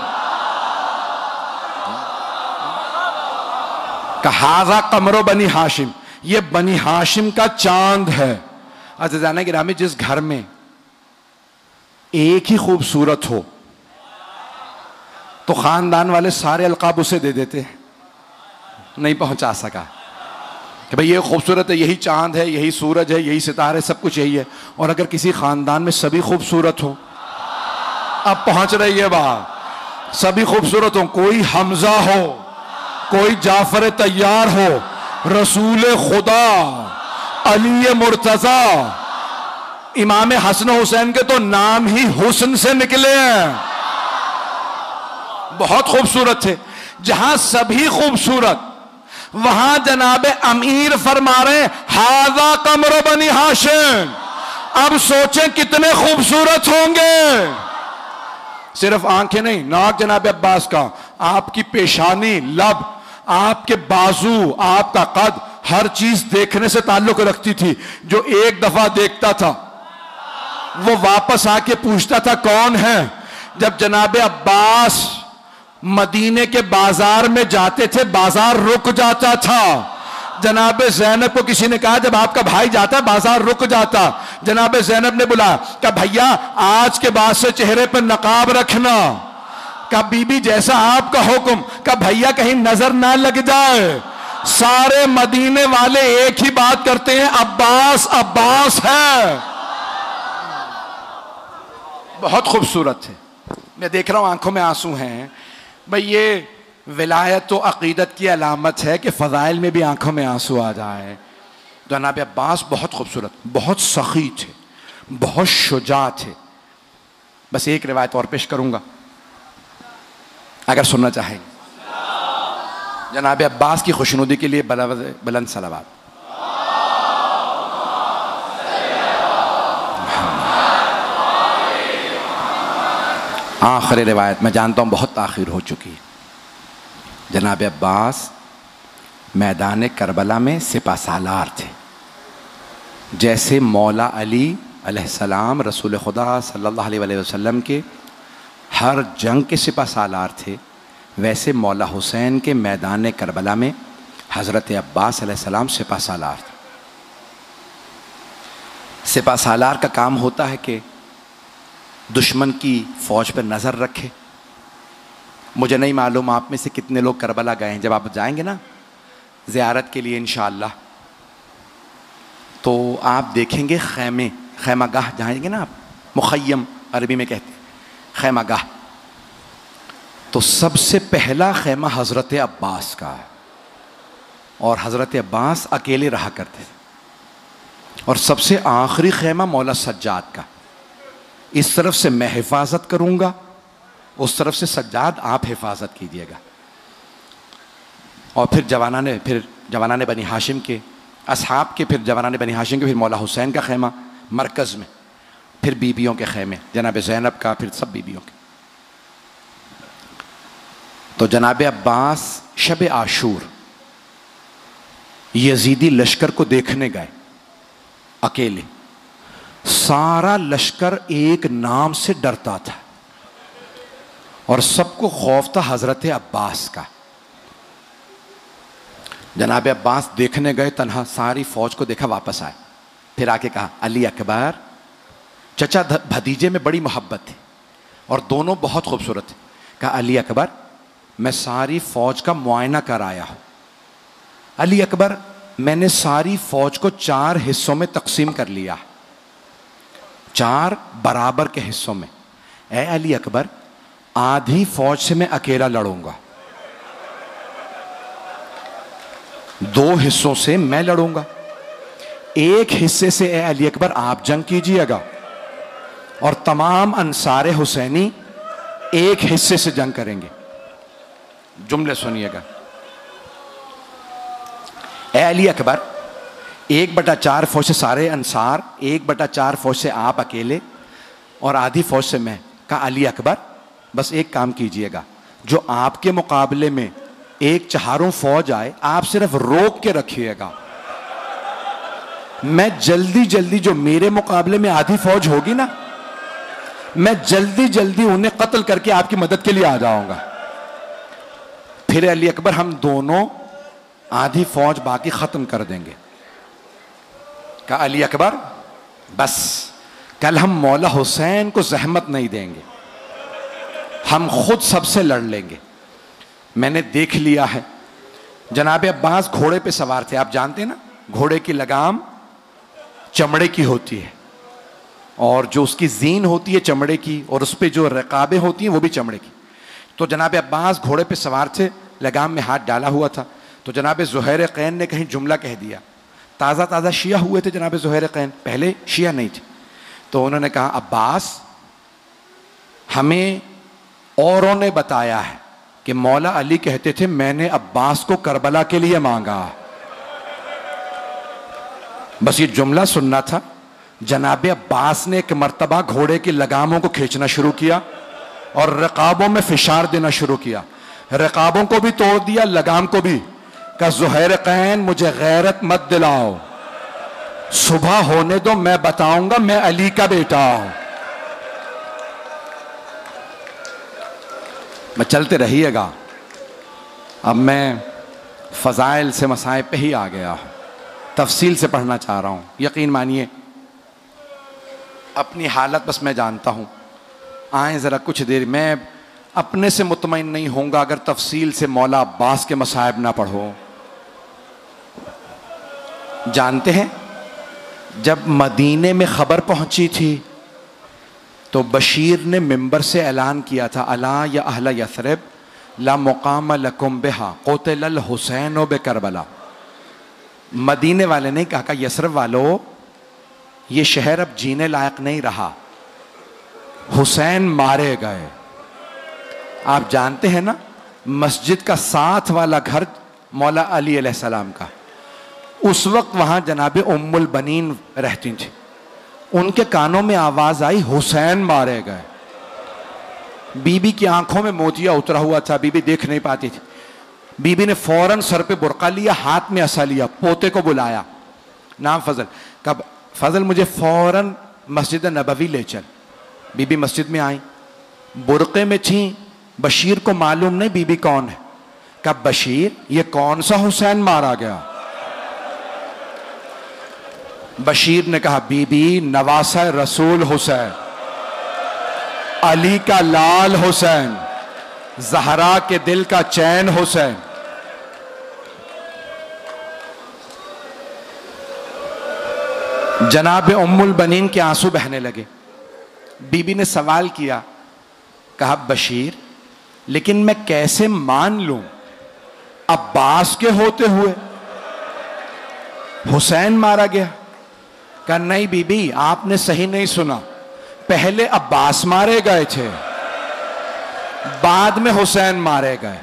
کہا ہاذا قمر بنی ہاشم، یہ بنی ہاشم کا چاند ہے. عزیزانہ گرامی، جس گھر میں ایک ہی خوبصورت ہو تو خاندان والے سارے القاب اسے دے دیتے ہیں. نہیں پہنچا سکا کہ بھئی یہ خوبصورت ہے، یہی چاند ہے، یہی سورج ہے، یہی ستارے، سب کچھ یہی ہے. اور اگر کسی خاندان میں سبھی خوبصورت ہو، اب پہنچ رہی ہے بات، سبھی خوبصورت ہو، کوئی حمزہ ہو، کوئی جعفر طیار ہو، رسول خدا علی مرتضیٰ، امام حسن حسین کے تو نام ہی حسن سے نکلے ہیں، بہت خوبصورت تھے. جہاں سبھی خوبصورت وہاں جناب امیر فرما رہے ہاذا قمر بنی ہاشم. اب سوچیں کتنے خوبصورت ہوں گے. صرف آنکھیں نہیں، ناک جناب عباس کا، آپ کی پیشانی، لب، آپ کے بازو، آپ کا قد، ہر چیز دیکھنے سے تعلق رکھتی تھی. جو ایک دفعہ دیکھتا تھا وہ واپس آ کے پوچھتا تھا کون ہے. جب جناب عباس مدینے کے بازار میں جاتے تھے بازار رک جاتا تھا. جناب زینب کو کسی نے کہا جب آپ کا بھائی جاتا بازار رک جاتا. جناب زینب نے بلایا کہ بھیا آج کے بعد سے چہرے پر نقاب رکھنا. بی بی جیسا آپ کا حکم، کہ بھیا کہیں نظر نہ لگ جائے. سارے مدینے والے ایک ہی بات کرتے ہیں، عباس عباس ہے. بہت خوبصورت ہے. میں دیکھ رہا ہوں آنکھوں میں آنسو ہیں. بھئی یہ ولایت و عقیدت کی علامت ہے کہ فضائل میں بھی آنکھوں میں آنسو آ جائے. جناب عباس بہت خوبصورت، بہت سخی تھے، بہت شجاع تھے. بس ایک روایت اور پیش کروں گا اگر سننا چاہیں. جناب عباس کی خوشنودی کے لیے بلند صلوات. آخری روایت میں جانتا ہوں بہت تاخیر ہو چکی. جناب عباس میدان کربلا میں سپہ سالار تھے. جیسے مولا علی علیہ السلام رسول خدا صلی اللہ علیہ وآلہ وسلم کے ہر جنگ کے سپہ سالار تھے، ویسے مولا حسین کے میدان کربلا میں حضرت عباس علیہ السلام سپہ سالار تھے. سپہ سالار کا کام ہوتا ہے کہ دشمن کی فوج پر نظر رکھے. مجھے نہیں معلوم آپ میں سے کتنے لوگ کربلا گئے ہیں. جب آپ جائیں گے نا زیارت کے لیے انشاءاللہ تو آپ دیکھیں گے خیمے، خیمہ گاہ جائیں گے نا آپ، مخیم عربی میں کہتے ہیں خیمہ گاہ. تو سب سے پہلا خیمہ حضرت عباس کا ہے، اور حضرت عباس اکیلے رہا کرتے تھے. اور سب سے آخری خیمہ مولا سجاد کا. اس طرف سے میں حفاظت کروں گا، اس طرف سے سجاد آپ حفاظت کیجئے گا. اور پھر جوانان پھر جوانان بنی ہاشم کے اصحاب کے، پھر جوانان بنی ہاشم کے، پھر مولا حسین کا خیمہ مرکز میں، پھر بیبیوں کے خیمے، جناب زینب کا، پھر سب بیبیوں کے. تو جناب عباس شب عاشور یزیدی لشکر کو دیکھنے گئے اکیلے. سارا لشکر ایک نام سے ڈرتا تھا اور سب کو خوف تھا حضرت عباس کا. جناب عباس دیکھنے گئے تنہا، ساری فوج کو دیکھا، واپس آئے. پھر آ کے کہا علی اکبر. چچا بھتیجے میں بڑی محبت تھی اور دونوں بہت خوبصورت تھے. کہا علی اکبر میں ساری فوج کا معائنہ کر آیا ہوں. علی اکبر میں نے ساری فوج کو چار حصوں میں تقسیم کر لیا، چار برابر کے حصوں میں. اے علی اکبر آدھی فوج سے میں اکیلا لڑوں گا، دو حصوں سے میں لڑوں گا، ایک حصے سے اے علی اکبر آپ جنگ کیجئے گا، اور تمام انصار حسینی ایک حصے سے جنگ کریں گے. جملے سنیے گا. اے علی اکبر ایک بٹا چار فوج سے سارے انصار، ایک بٹا چار فوج سے آپ اکیلے، اور آدھی فوج سے میں. کہا علی اکبر بس ایک کام کیجئے گا، جو آپ کے مقابلے میں ایک چہاروں فوج آئے آپ صرف روک کے رکھیے گا. میں جلدی جلدی جو میرے مقابلے میں آدھی فوج ہوگی نا، میں جلدی جلدی انہیں قتل کر کے آپ کی مدد کے لیے آ جاؤں گا. پھر علی اکبر ہم دونوں آدھی فوج باقی ختم کر دیں گے. کہا علی اکبر بس کل ہم مولا حسین کو زحمت نہیں دیں گے، ہم خود سب سے لڑ لیں گے. میں نے دیکھ لیا ہے. جناب عباس گھوڑے پہ سوار تھے. آپ جانتے ہیں نا گھوڑے کی لگام چمڑے کی ہوتی ہے، اور جو اس کی زین ہوتی ہے چمڑے کی، اور اس پہ جو رقابیں ہوتی ہیں وہ بھی چمڑے کی. تو جناب عباس گھوڑے پہ سوار تھے، لگام میں ہاتھ ڈالا ہوا تھا. تو جناب زہیر قین نے کہیں جملہ کہہ دیا. تازہ تازہ شیعہ ہوئے تھے جناب زہیر قین، پہلے شیعہ نہیں تھے. تو انہوں نے کہا عباس ہمیں اوروں نے بتایا ہے کہ مولا علی کہتے تھے میں نے عباس کو کربلا کے لیے مانگا. بس یہ جملہ سننا تھا. جناب عباس نے ایک مرتبہ گھوڑے کی لگاموں کو کھینچنا شروع کیا اور رقابوں میں فشار دینا شروع کیا. رقابوں کو بھی توڑ دیا، لگام کو بھی. کہ زہیر قین مجھے غیرت مت دلاؤ، صبح ہونے دو میں بتاؤں گا میں علی کا بیٹا ہوں. میں چلتے رہیے گا. اب میں فضائل سے مسائل پہ ہی آ گیا ہوں، تفصیل سے پڑھنا چاہ رہا ہوں. یقین مانیے اپنی حالت بس میں جانتا ہوں. آئیں ذرا کچھ دیر. میں اپنے سے مطمئن نہیں ہوں گا اگر تفصیل سے مولا عباس کے مصائب نہ پڑھو. جانتے ہیں جب مدینے میں خبر پہنچی تھی تو بشیر نے ممبر سے اعلان کیا تھا الا یا اہل یثرب لا مقام لکم بہا قتل الحسین بکربلا. مدینے والے نے کہا کہ یثرب والو یہ شہر اب جینے لائق نہیں رہا, حسین مارے گئے. آپ جانتے ہیں نا مسجد کا ساتھ والا گھر مولا علی علیہ السلام کا, اس وقت وہاں جناب ام البنین رہتی تھی. ان کے کانوں میں آواز آئی حسین مارے گئے. بی بی کی آنکھوں میں موتیا اترا ہوا تھا, بی بی دیکھ نہیں پاتی تھی. بی بی نے فوراً سر پہ برقع لیا, ہاتھ میں عصا لیا, پوتے کو بلایا, نام فضل. کب فضل مجھے فوراً مسجد نبوی لے چل. بی بی مسجد میں آئیں, برقعے میں تھیں. بشیر کو معلوم نہیں بی بی کون ہے. کب بشیر یہ کون سا حسین مارا گیا؟ بشیر نے کہا بی بی نواسہ رسول حسین, علی کا لال حسین, زہرا کے دل کا چین حسین. جناب ام البنین کے آنسو بہنے لگے. بی بی نے سوال کیا, کہا بشیر لیکن میں کیسے مان لوں عباس کے ہوتے ہوئے حسین مارا گیا؟ کہا نہیں بی بی آپ نے صحیح نہیں سنا, پہلے عباس مارے گئے تھے, بعد میں حسین مارے گئے.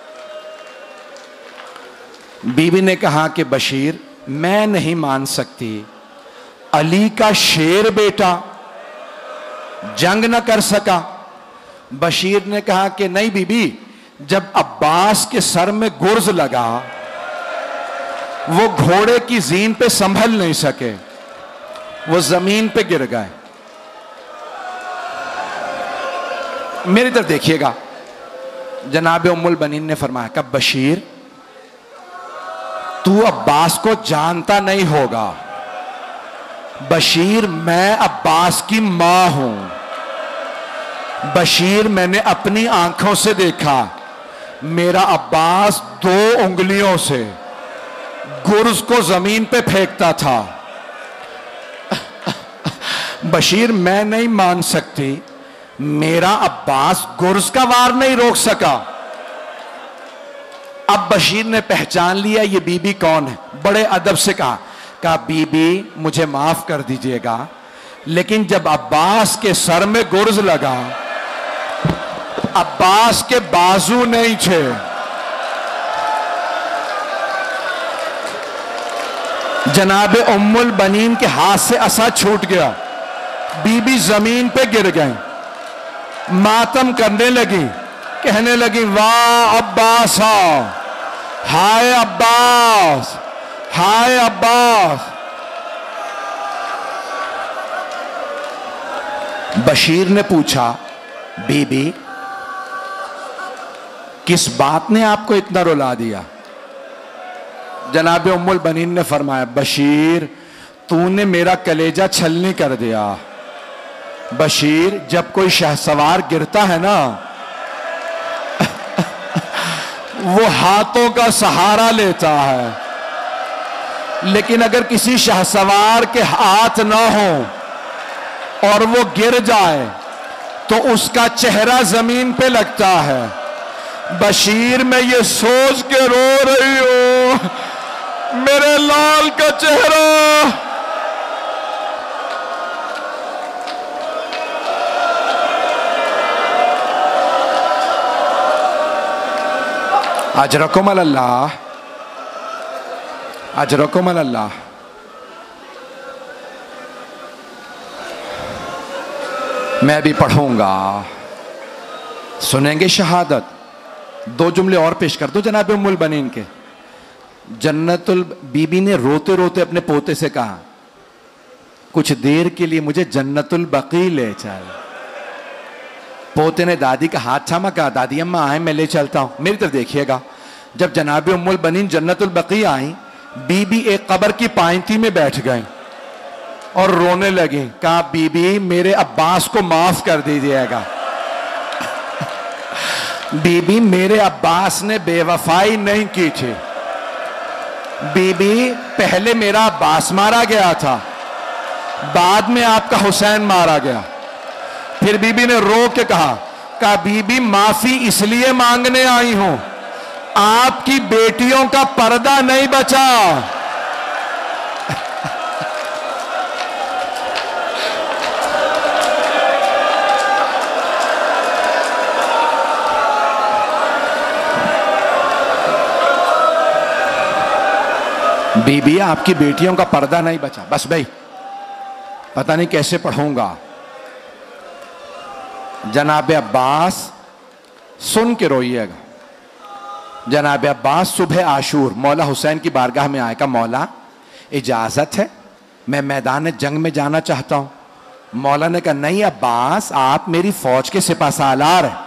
بی بی نے کہا کہ بشیر میں نہیں مان سکتی, علی کا شیر بیٹا جنگ نہ کر سکا. بشیر نے کہا کہ نہیں بی بی, جب عباس کے سر میں گرز لگا وہ گھوڑے کی زین پہ سنبھل نہیں سکے, وہ زمین پہ گر گئے. میری طرف دیکھیے گا, جناب ام البنین نے فرمایا کہ بشیر تو عباس کو جانتا نہیں ہوگا. بشیر میں عباس کی ماں ہوں. بشیر میں نے اپنی آنکھوں سے دیکھا, میرا عباس دو انگلیوں سے گرز کو زمین پہ پھینکتا تھا. بشیر میں نہیں مان سکتی, میرا عباس گرز کا وار نہیں روک سکا. اب بشیر نے پہچان لیا یہ بی بی کون ہے, بڑے ادب سے کہا کہا بی بی مجھے معاف کر دیجئے گا, لیکن جب عباس کے سر میں گرز لگا عباس کے بازو نہیں تھے. جناب ام البنین کے ہاتھ سے عصا چھوٹ گیا, بی بی زمین پہ گر گئیں, ماتم کرنے لگی, کہنے لگی واہ عباس, ہائے عباس, ہائے عباس. بشیر نے پوچھا بی بی کس بات نے آپ کو اتنا رلا دیا؟ جناب ام البنین نے فرمایا بشیر تو نے میرا کلیجہ چھلنی کر دیا. بشیر جب کوئی شہسوار گرتا ہے نا وہ ہاتھوں کا سہارا لیتا ہے, لیکن اگر کسی شہسوار کے ہاتھ نہ ہوں اور وہ گر جائے تو اس کا چہرہ زمین پہ لگتا ہے. بشیر میں یہ سوچ کے رو رہی ہوں میرے لال کا چہرہ. اجرکم اللہ, اجرکم اللہ. میں بھی پڑھوں گا, سنیں گے شہادت. دو جملے اور پیش کر دو جناب ام البنین کے. جنت البی بی نے روتے روتے اپنے پوتے سے کہا کچھ دیر کے لیے مجھے جنت البقیع لے چل. پوتے نے دادی کا ہاتھ تھاما, کہا دادی اماں آئیں میں لے چلتا ہوں. میری طرف دیکھیے گا, جب جناب ام البنین جنت البقیع آئیں بی بی ایک قبر کی پائنتی میں بیٹھ گئیں اور رونے لگیں. کہا بی بی میرے عباس کو معاف کر دیجیے گا. بی بی میرے عباس نے بے وفائی نہیں کی تھی. بی بی پہلے میرا عباس مارا گیا تھا, بعد میں آپ کا حسین مارا گیا. پھر بی بی نے رو کے کہا کہ بی بی معافی اس لیے مانگنے آئی ہوں, آپ کی بیٹیوں کا پردہ نہیں بچا. بی بی آپ کی بیٹیوں کا پردہ نہیں بچا. بس بھائی پتہ نہیں کیسے پڑھوں گا. جناب عباس سن کے روئیے گا. جناب عباس صبح عاشور مولا حسین کی بارگاہ میں آئے گا, مولا اجازت ہے, میں میدان جنگ میں جانا چاہتا ہوں. مولا نے کہا نہیں عباس, آپ میری فوج کے سپہ سالار ہیں.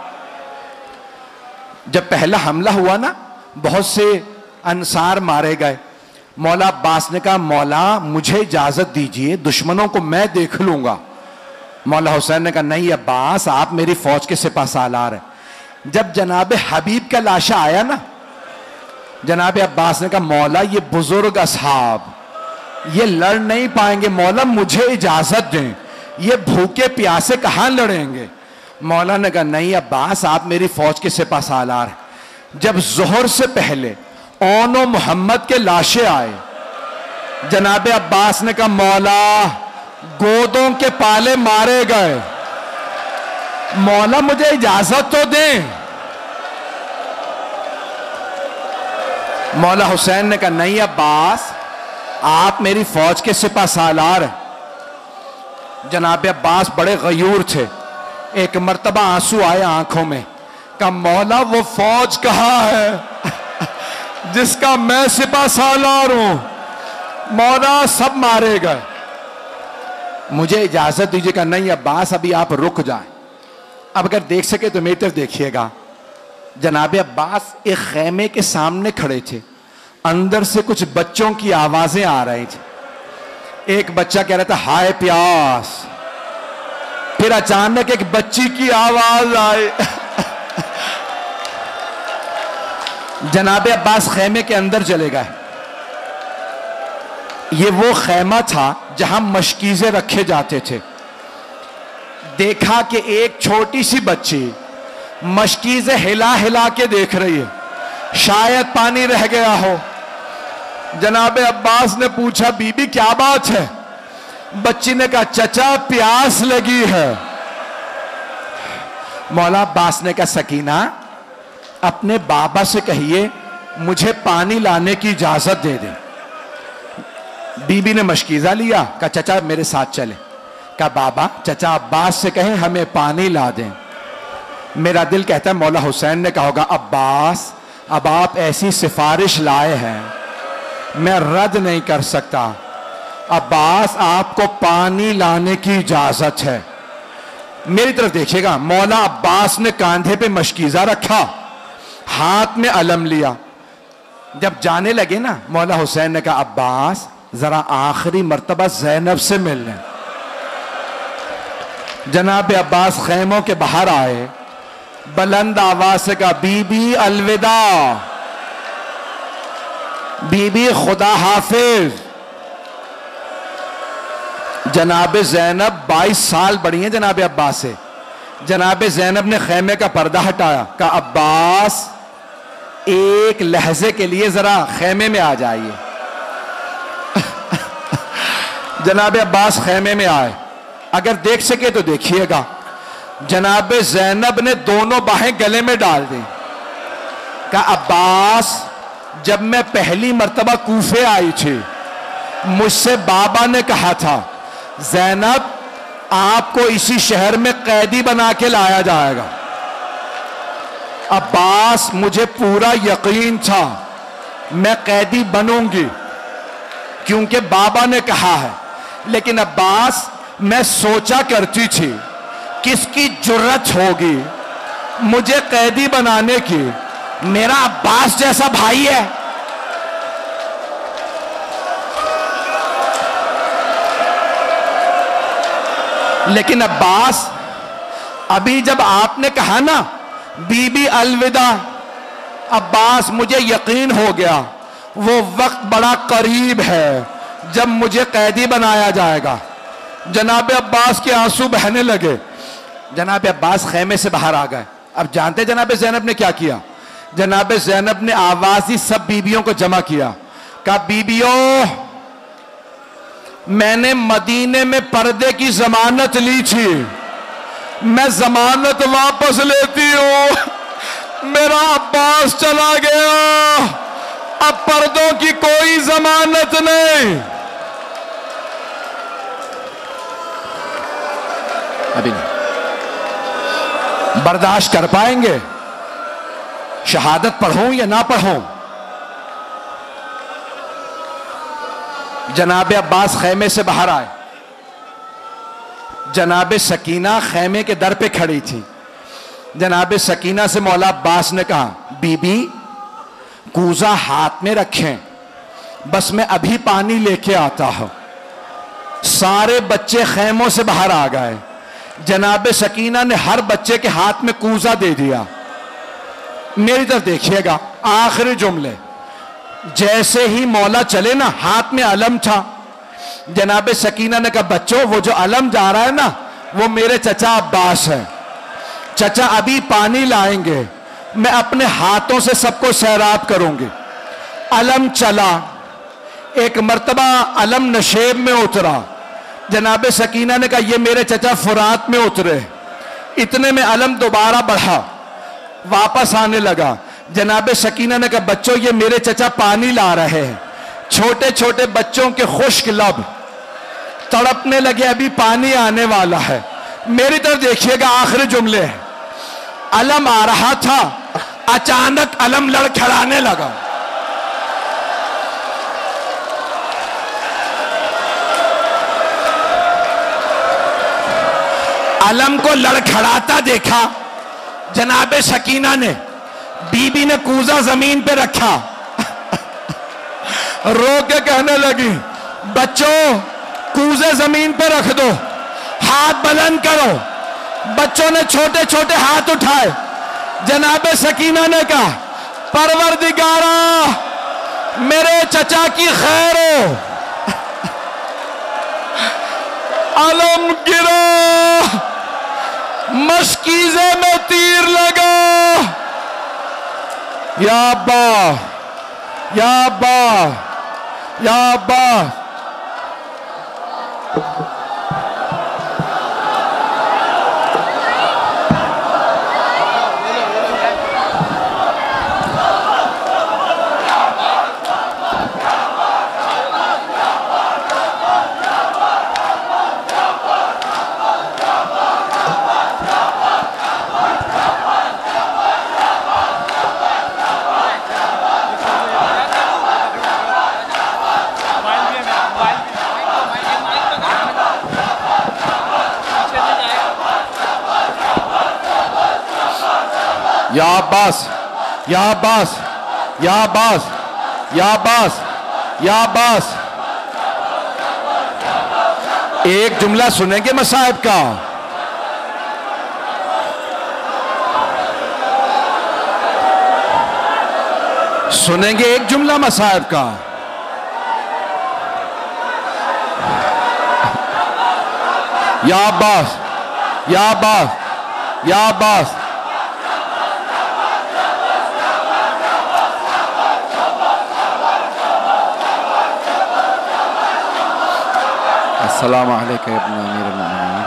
جب پہلا حملہ ہوا نا, بہت سے انصار مارے گئے. مولا عباس نے کہا مولا مجھے اجازت دیجئے, دشمنوں کو میں دیکھ لوں گا. مولا حسین نے کہا نہیں عباس, آپ میری فوج کے سپہ سالار ہیں. جب جناب حبیب کا لاشا آیا نا, جناب عباس نے کہا مولا یہ بزرگ اصحاب یہ لڑ نہیں پائیں گے, مولا مجھے اجازت دیں, یہ بھوکے پیاسے کہاں لڑیں گے. مولا نے کہا نہیں عباس, آپ میری فوج کے سپہ سالار ہیں. جب ظہر سے پہلے اون و محمد کے لاشے آئے, جناب عباس نے کہا مولا گودوں کے پالے مارے گئے, مولا مجھے اجازت تو دیں. مولا حسین نے کہا نہیں عباس, آپ میری فوج کے سپہ سالار ہیں. جناب عباس بڑے غیور تھے. ایک مرتبہ آنسو آئے آنکھوں میں, کہا مولا وہ فوج کہاں ہے جس کا میں سپہ سالار ہوں, مولا سب مارے گئے, مجھے اجازت دیجیے. کہ نہیں عباس ابھی آپ رک جائیں. اب اگر دیکھ سکے تو میری طرف دیکھیے گا. جناب عباس ایک خیمے کے سامنے کھڑے تھے, اندر سے کچھ بچوں کی آوازیں آ رہی تھی. ایک بچہ کہہ رہا تھا ہائے پیاس, پھر اچانک ایک بچی کی آواز آئی. جناب عباس خیمے کے اندر چلے گئے. یہ وہ خیمہ تھا جہاں مشکیزیں رکھے جاتے تھے. دیکھا کہ ایک چھوٹی سی بچی مشکیزیں ہلا ہلا کے دیکھ رہی ہے, شاید پانی رہ گیا ہو. جناب عباس نے پوچھا بی بی کیا بات ہے؟ بچی نے کہا چچا پیاس لگی ہے. مولا عباس نے کہا سکینہ اپنے بابا سے کہیے مجھے پانی لانے کی اجازت دے دیں. بی بی نے مشکیزہ لیا, کہا چچا میرے ساتھ چلے. کہا بابا چچا عباس سے کہیں ہمیں پانی لا دیں. میرا دل کہتا ہے مولا حسین نے کہا ہوگا عباس اب آپ ایسی سفارش لائے ہیں میں رد نہیں کر سکتا, عباس آپ کو پانی لانے کی اجازت ہے. میری طرف دیکھیے گا. مولا عباس نے کاندھے پہ مشکیزہ رکھا, ہاتھ میں علم لیا. جب جانے لگے نا, مولا حسین نے کہا عباس ذرا آخری مرتبہ زینب سے مل لیں. جناب عباس خیموں کے باہر آئے, بلند آواز سے کہا بی بی الوداع, بی بی خدا حافظ. جناب زینب بائیس سال بڑی ہیں جناب عباس سے. جناب زینب نے خیمے کا پردہ ہٹایا, کہا عباس ایک لحظے کے لیے ذرا خیمے میں آ جائیے. جناب عباس خیمے میں آئے. اگر دیکھ سکے تو دیکھیے گا. جناب زینب نے دونوں باہیں گلے میں ڈال دی. کہا عباس جب میں پہلی مرتبہ کوفے آئی تھی مجھ سے بابا نے کہا تھا زینب آپ کو اسی شہر میں قیدی بنا کے لایا جائے گا. عباس مجھے پورا یقین تھا میں قیدی بنوں گی کیونکہ بابا نے کہا ہے, لیکن عباس میں سوچا کرتی تھی کس کی جرت ہوگی مجھے قیدی بنانے کی, میرا عباس جیسا بھائی ہے. لیکن عباس ابھی جب آپ نے کہا نا بی بی الوداع عباس مجھے یقین ہو گیا وہ وقت بڑا قریب ہے جب مجھے قیدی بنایا جائے گا. جناب عباس کے آنسو بہنے لگے. جناب عباس خیمے سے باہر آ گئے. اب جانتے جناب زینب نے کیا کیا؟ جناب زینب نے آوازی سب بیویوں کو جمع کیا. کہا بیویوں میں نے مدینے میں پردے کی ضمانت لی تھی, میں ضمانت واپس لیتی ہوں. میرا عباس چلا گیا, اب پردوں کی کوئی ضمانت نہیں. ابھی نہیں برداشت کر پائیں گے؟ شہادت پڑھوں یا نہ پڑھوں؟ جناب عباس خیمے سے باہر آئے. جناب سکینہ خیمے کے در پہ کھڑی تھی. جناب سکینہ سے مولا عباس نے کہا بی بی کوزہ ہاتھ میں رکھیں, بس میں ابھی پانی لے کے آتا ہوں. سارے بچے خیموں سے باہر آ گئے. جناب سکینہ نے ہر بچے کے ہاتھ میں کوزہ دے دیا. میری طرف دیکھیے گا, آخری جملے جیسے ہی مولا چلے نا, ہاتھ میں علم تھا. جناب سکینہ نے کہا بچوں وہ جو علم جا رہا ہے نا وہ میرے چچا عباس ہے. چچا ابھی پانی لائیں گے, میں اپنے ہاتھوں سے سب کو سیراب کروں گی. علم چلا, ایک مرتبہ علم نشیب میں اترا. جناب سکینہ نے کہا یہ میرے چچا فرات میں اترے. اتنے میں علم دوبارہ بڑھا, واپس آنے لگا. جناب سکینہ نے کہا بچوں یہ میرے چچا پانی لا رہے ہیں. چھوٹے چھوٹے بچوں کے خشک لب تڑپنے لگے, ابھی پانی آنے والا ہے. میری طرف دیکھیے گا, آخری جملے ہیں. علم آ رہا تھا, اچانک علم لڑکھڑانے لگا. علم کو لڑکھڑاتا دیکھا جناب سکینہ نے. بی بی نے کوزہ زمین پہ رکھا, رو کے کہنے لگی بچوں کوزے زمین پہ رکھ دو, ہاتھ بلند کرو. بچوں نے چھوٹے چھوٹے ہاتھ اٹھائے. جناب سکینہ نے کہا پروردگارا میرے چچا کی خیر ہو. علم گرا, مشکیزے میں تیر لگا. یا ابا یا ابا یا ابا. یا عباس یا عباس یا عباس یا عباس یا عباس. ایک جملہ سنیں گے مصائب کا. سنیں گے ایک جملہ مصائب کا. یا عباس یا عباس یا عباس. السلام علیکم ابن امیر المؤمنین.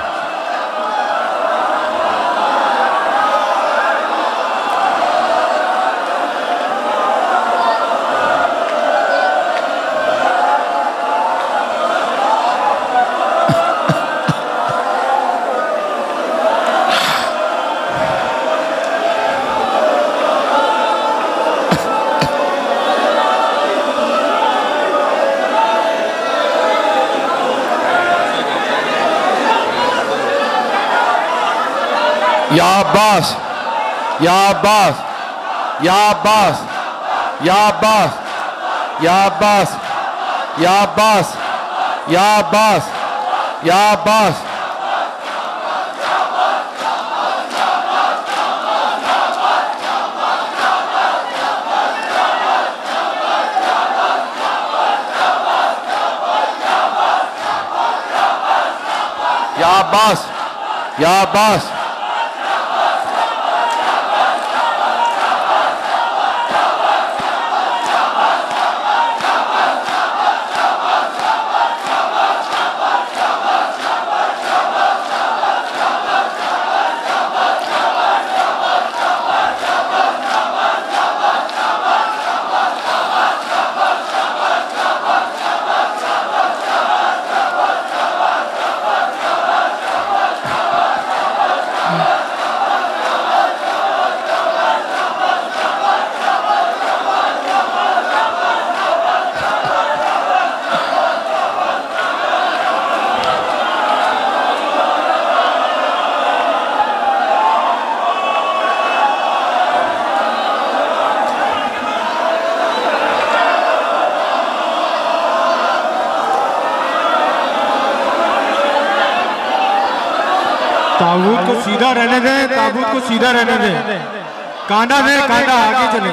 یا عباس یا عباس یا عباس یا عباس یا عباس یا عباس یا عباس یا عباس یا عباس یا عباس. تابوت کو سیدھا رہنے دیں، تابوت کو سیدھا رہنے دیں، کانڈا دیں، کانڈا آگے چلیں.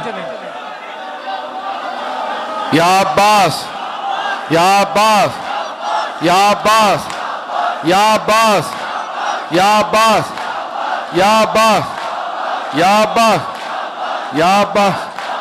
یا عباس یا عباس یا عباس یا عباس یا عباس یا عباس یا عباس یا عباس.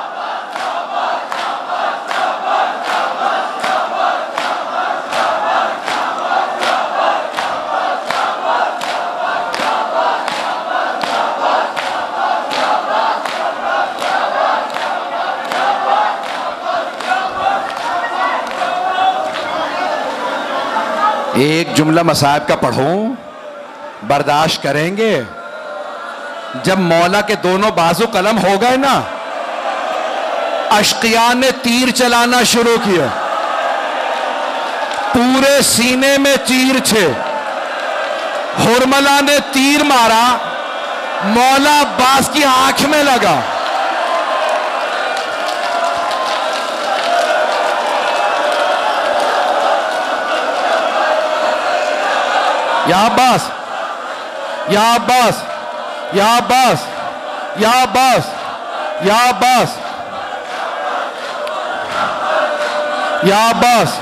ایک جملہ مصائب کا پڑھوں، برداشت کریں گے؟ جب مولا کے دونوں بازو قلم ہو گئے نا، اشقیاء نے تیر چلانا شروع کیا، پورے سینے میں تیر تھے. ہرملا نے تیر مارا، مولا عباس کی آنکھ میں لگا. یا عباس یا عباس یا عباس یا عباس یا عباس یا عباس.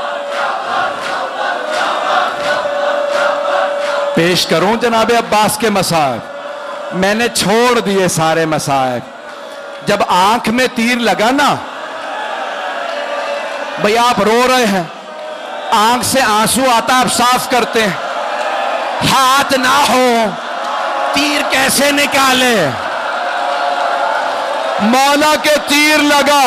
پیش کروں جناب عباس کے مصائب. میں نے چھوڑ دیے سارے مصائب. جب آنکھ میں تیر لگا نا، بھئی آپ رو رہے ہیں، آنکھ سے آنسو آتا، آپ صاف کرتے ہیں. ہاتھ نہ ہو تیر کیسے نکالے؟ مولا کے تیر لگا،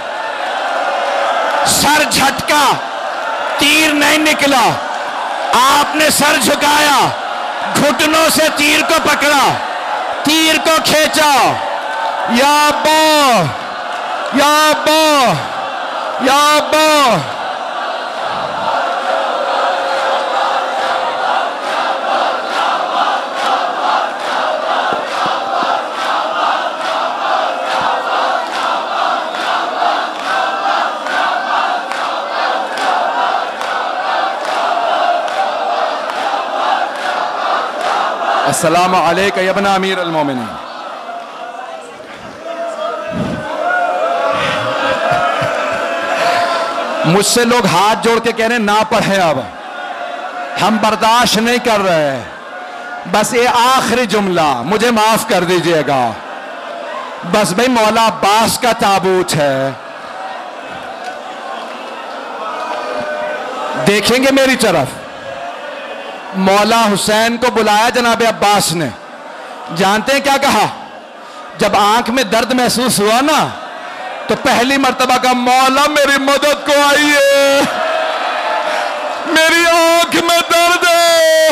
سر جھٹکا، تیر نہیں نکلا. آپ نے سر جھکایا، گھٹنوں سے تیر کو پکڑا، تیر کو کھینچا. یا ابا یا ابا یا ابا. السلام علیکم یا ابن امیر المومنین. مجھ سے لوگ ہاتھ جوڑ کے کہہ رہے ہیں نہ پڑھیں، اب ہم برداشت نہیں کر رہے. بس یہ آخری جملہ مجھے معاف کر دیجئے گا. بس بھئی مولا عباس کا تابوت ہے، دیکھیں گے میری طرف. مولا حسین کو بلایا جناب عباس نے. جانتے ہیں کیا کہا؟ جب آنکھ میں درد محسوس ہوا نا، تو پہلی مرتبہ کہا مولا میری مدد کو آئیے، میری آنکھ میں درد ہے.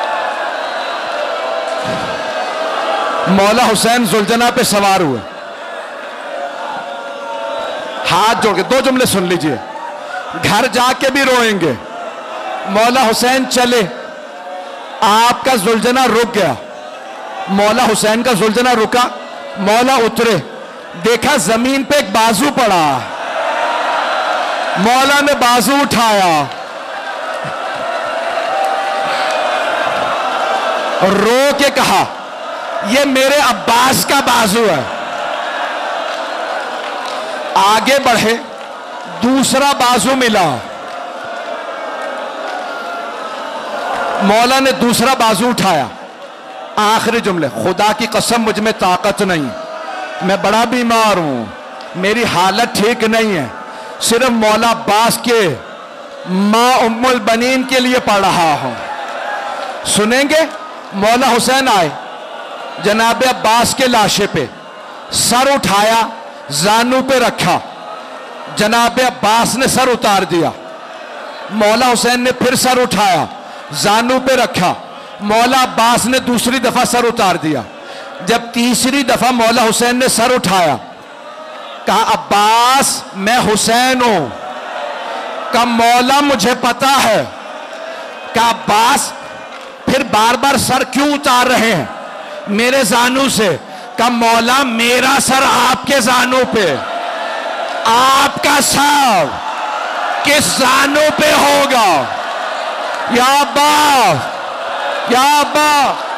مولا حسین ذوالجناح پہ سوار ہوئے، ہاتھ جوڑ کے دو جملے سن لیجئے، گھر جا کے بھی روئیں گے. مولا حسین چلے، آپ کا ذوالجناح رک گیا. مولا حسین کا ذوالجناح رکا، مولا اترے، دیکھا زمین پہ ایک بازو پڑا. مولا نے بازو اٹھایا، رو کے کہا یہ میرے عباس کا بازو ہے. آگے بڑھے، دوسرا بازو ملا. مولا نے دوسرا بازو اٹھایا. آخری جملے, خدا کی قسم مجھ میں طاقت نہیں, میں بڑا بیمار ہوں, میری حالت ٹھیک نہیں ہے, صرف مولا عباس کے ماں ام البنین کے لیے پڑھ رہا ہوں. سنیں گے؟ مولا حسین آئے, جناب عباس کے لاشے پہ سر اٹھایا, زانو پہ رکھا, جناب عباس نے سر اتار دیا. مولا حسین نے پھر سر اٹھایا, زانو پہ رکھا, مولا عباس نے دوسری دفعہ سر اتار دیا. جب تیسری دفعہ مولا حسین نے سر اٹھایا, کہا عباس میں حسین ہوں. کہا مولا مجھے پتا ہے. کہا عباس پھر بار بار سر کیوں اتار رہے ہیں میرے زانو سے؟ کہا مولا میرا سر آپ کے زانو پہ, آپ کا سر کس زانو پہ ہوگا؟ یا عباس, یا عباس.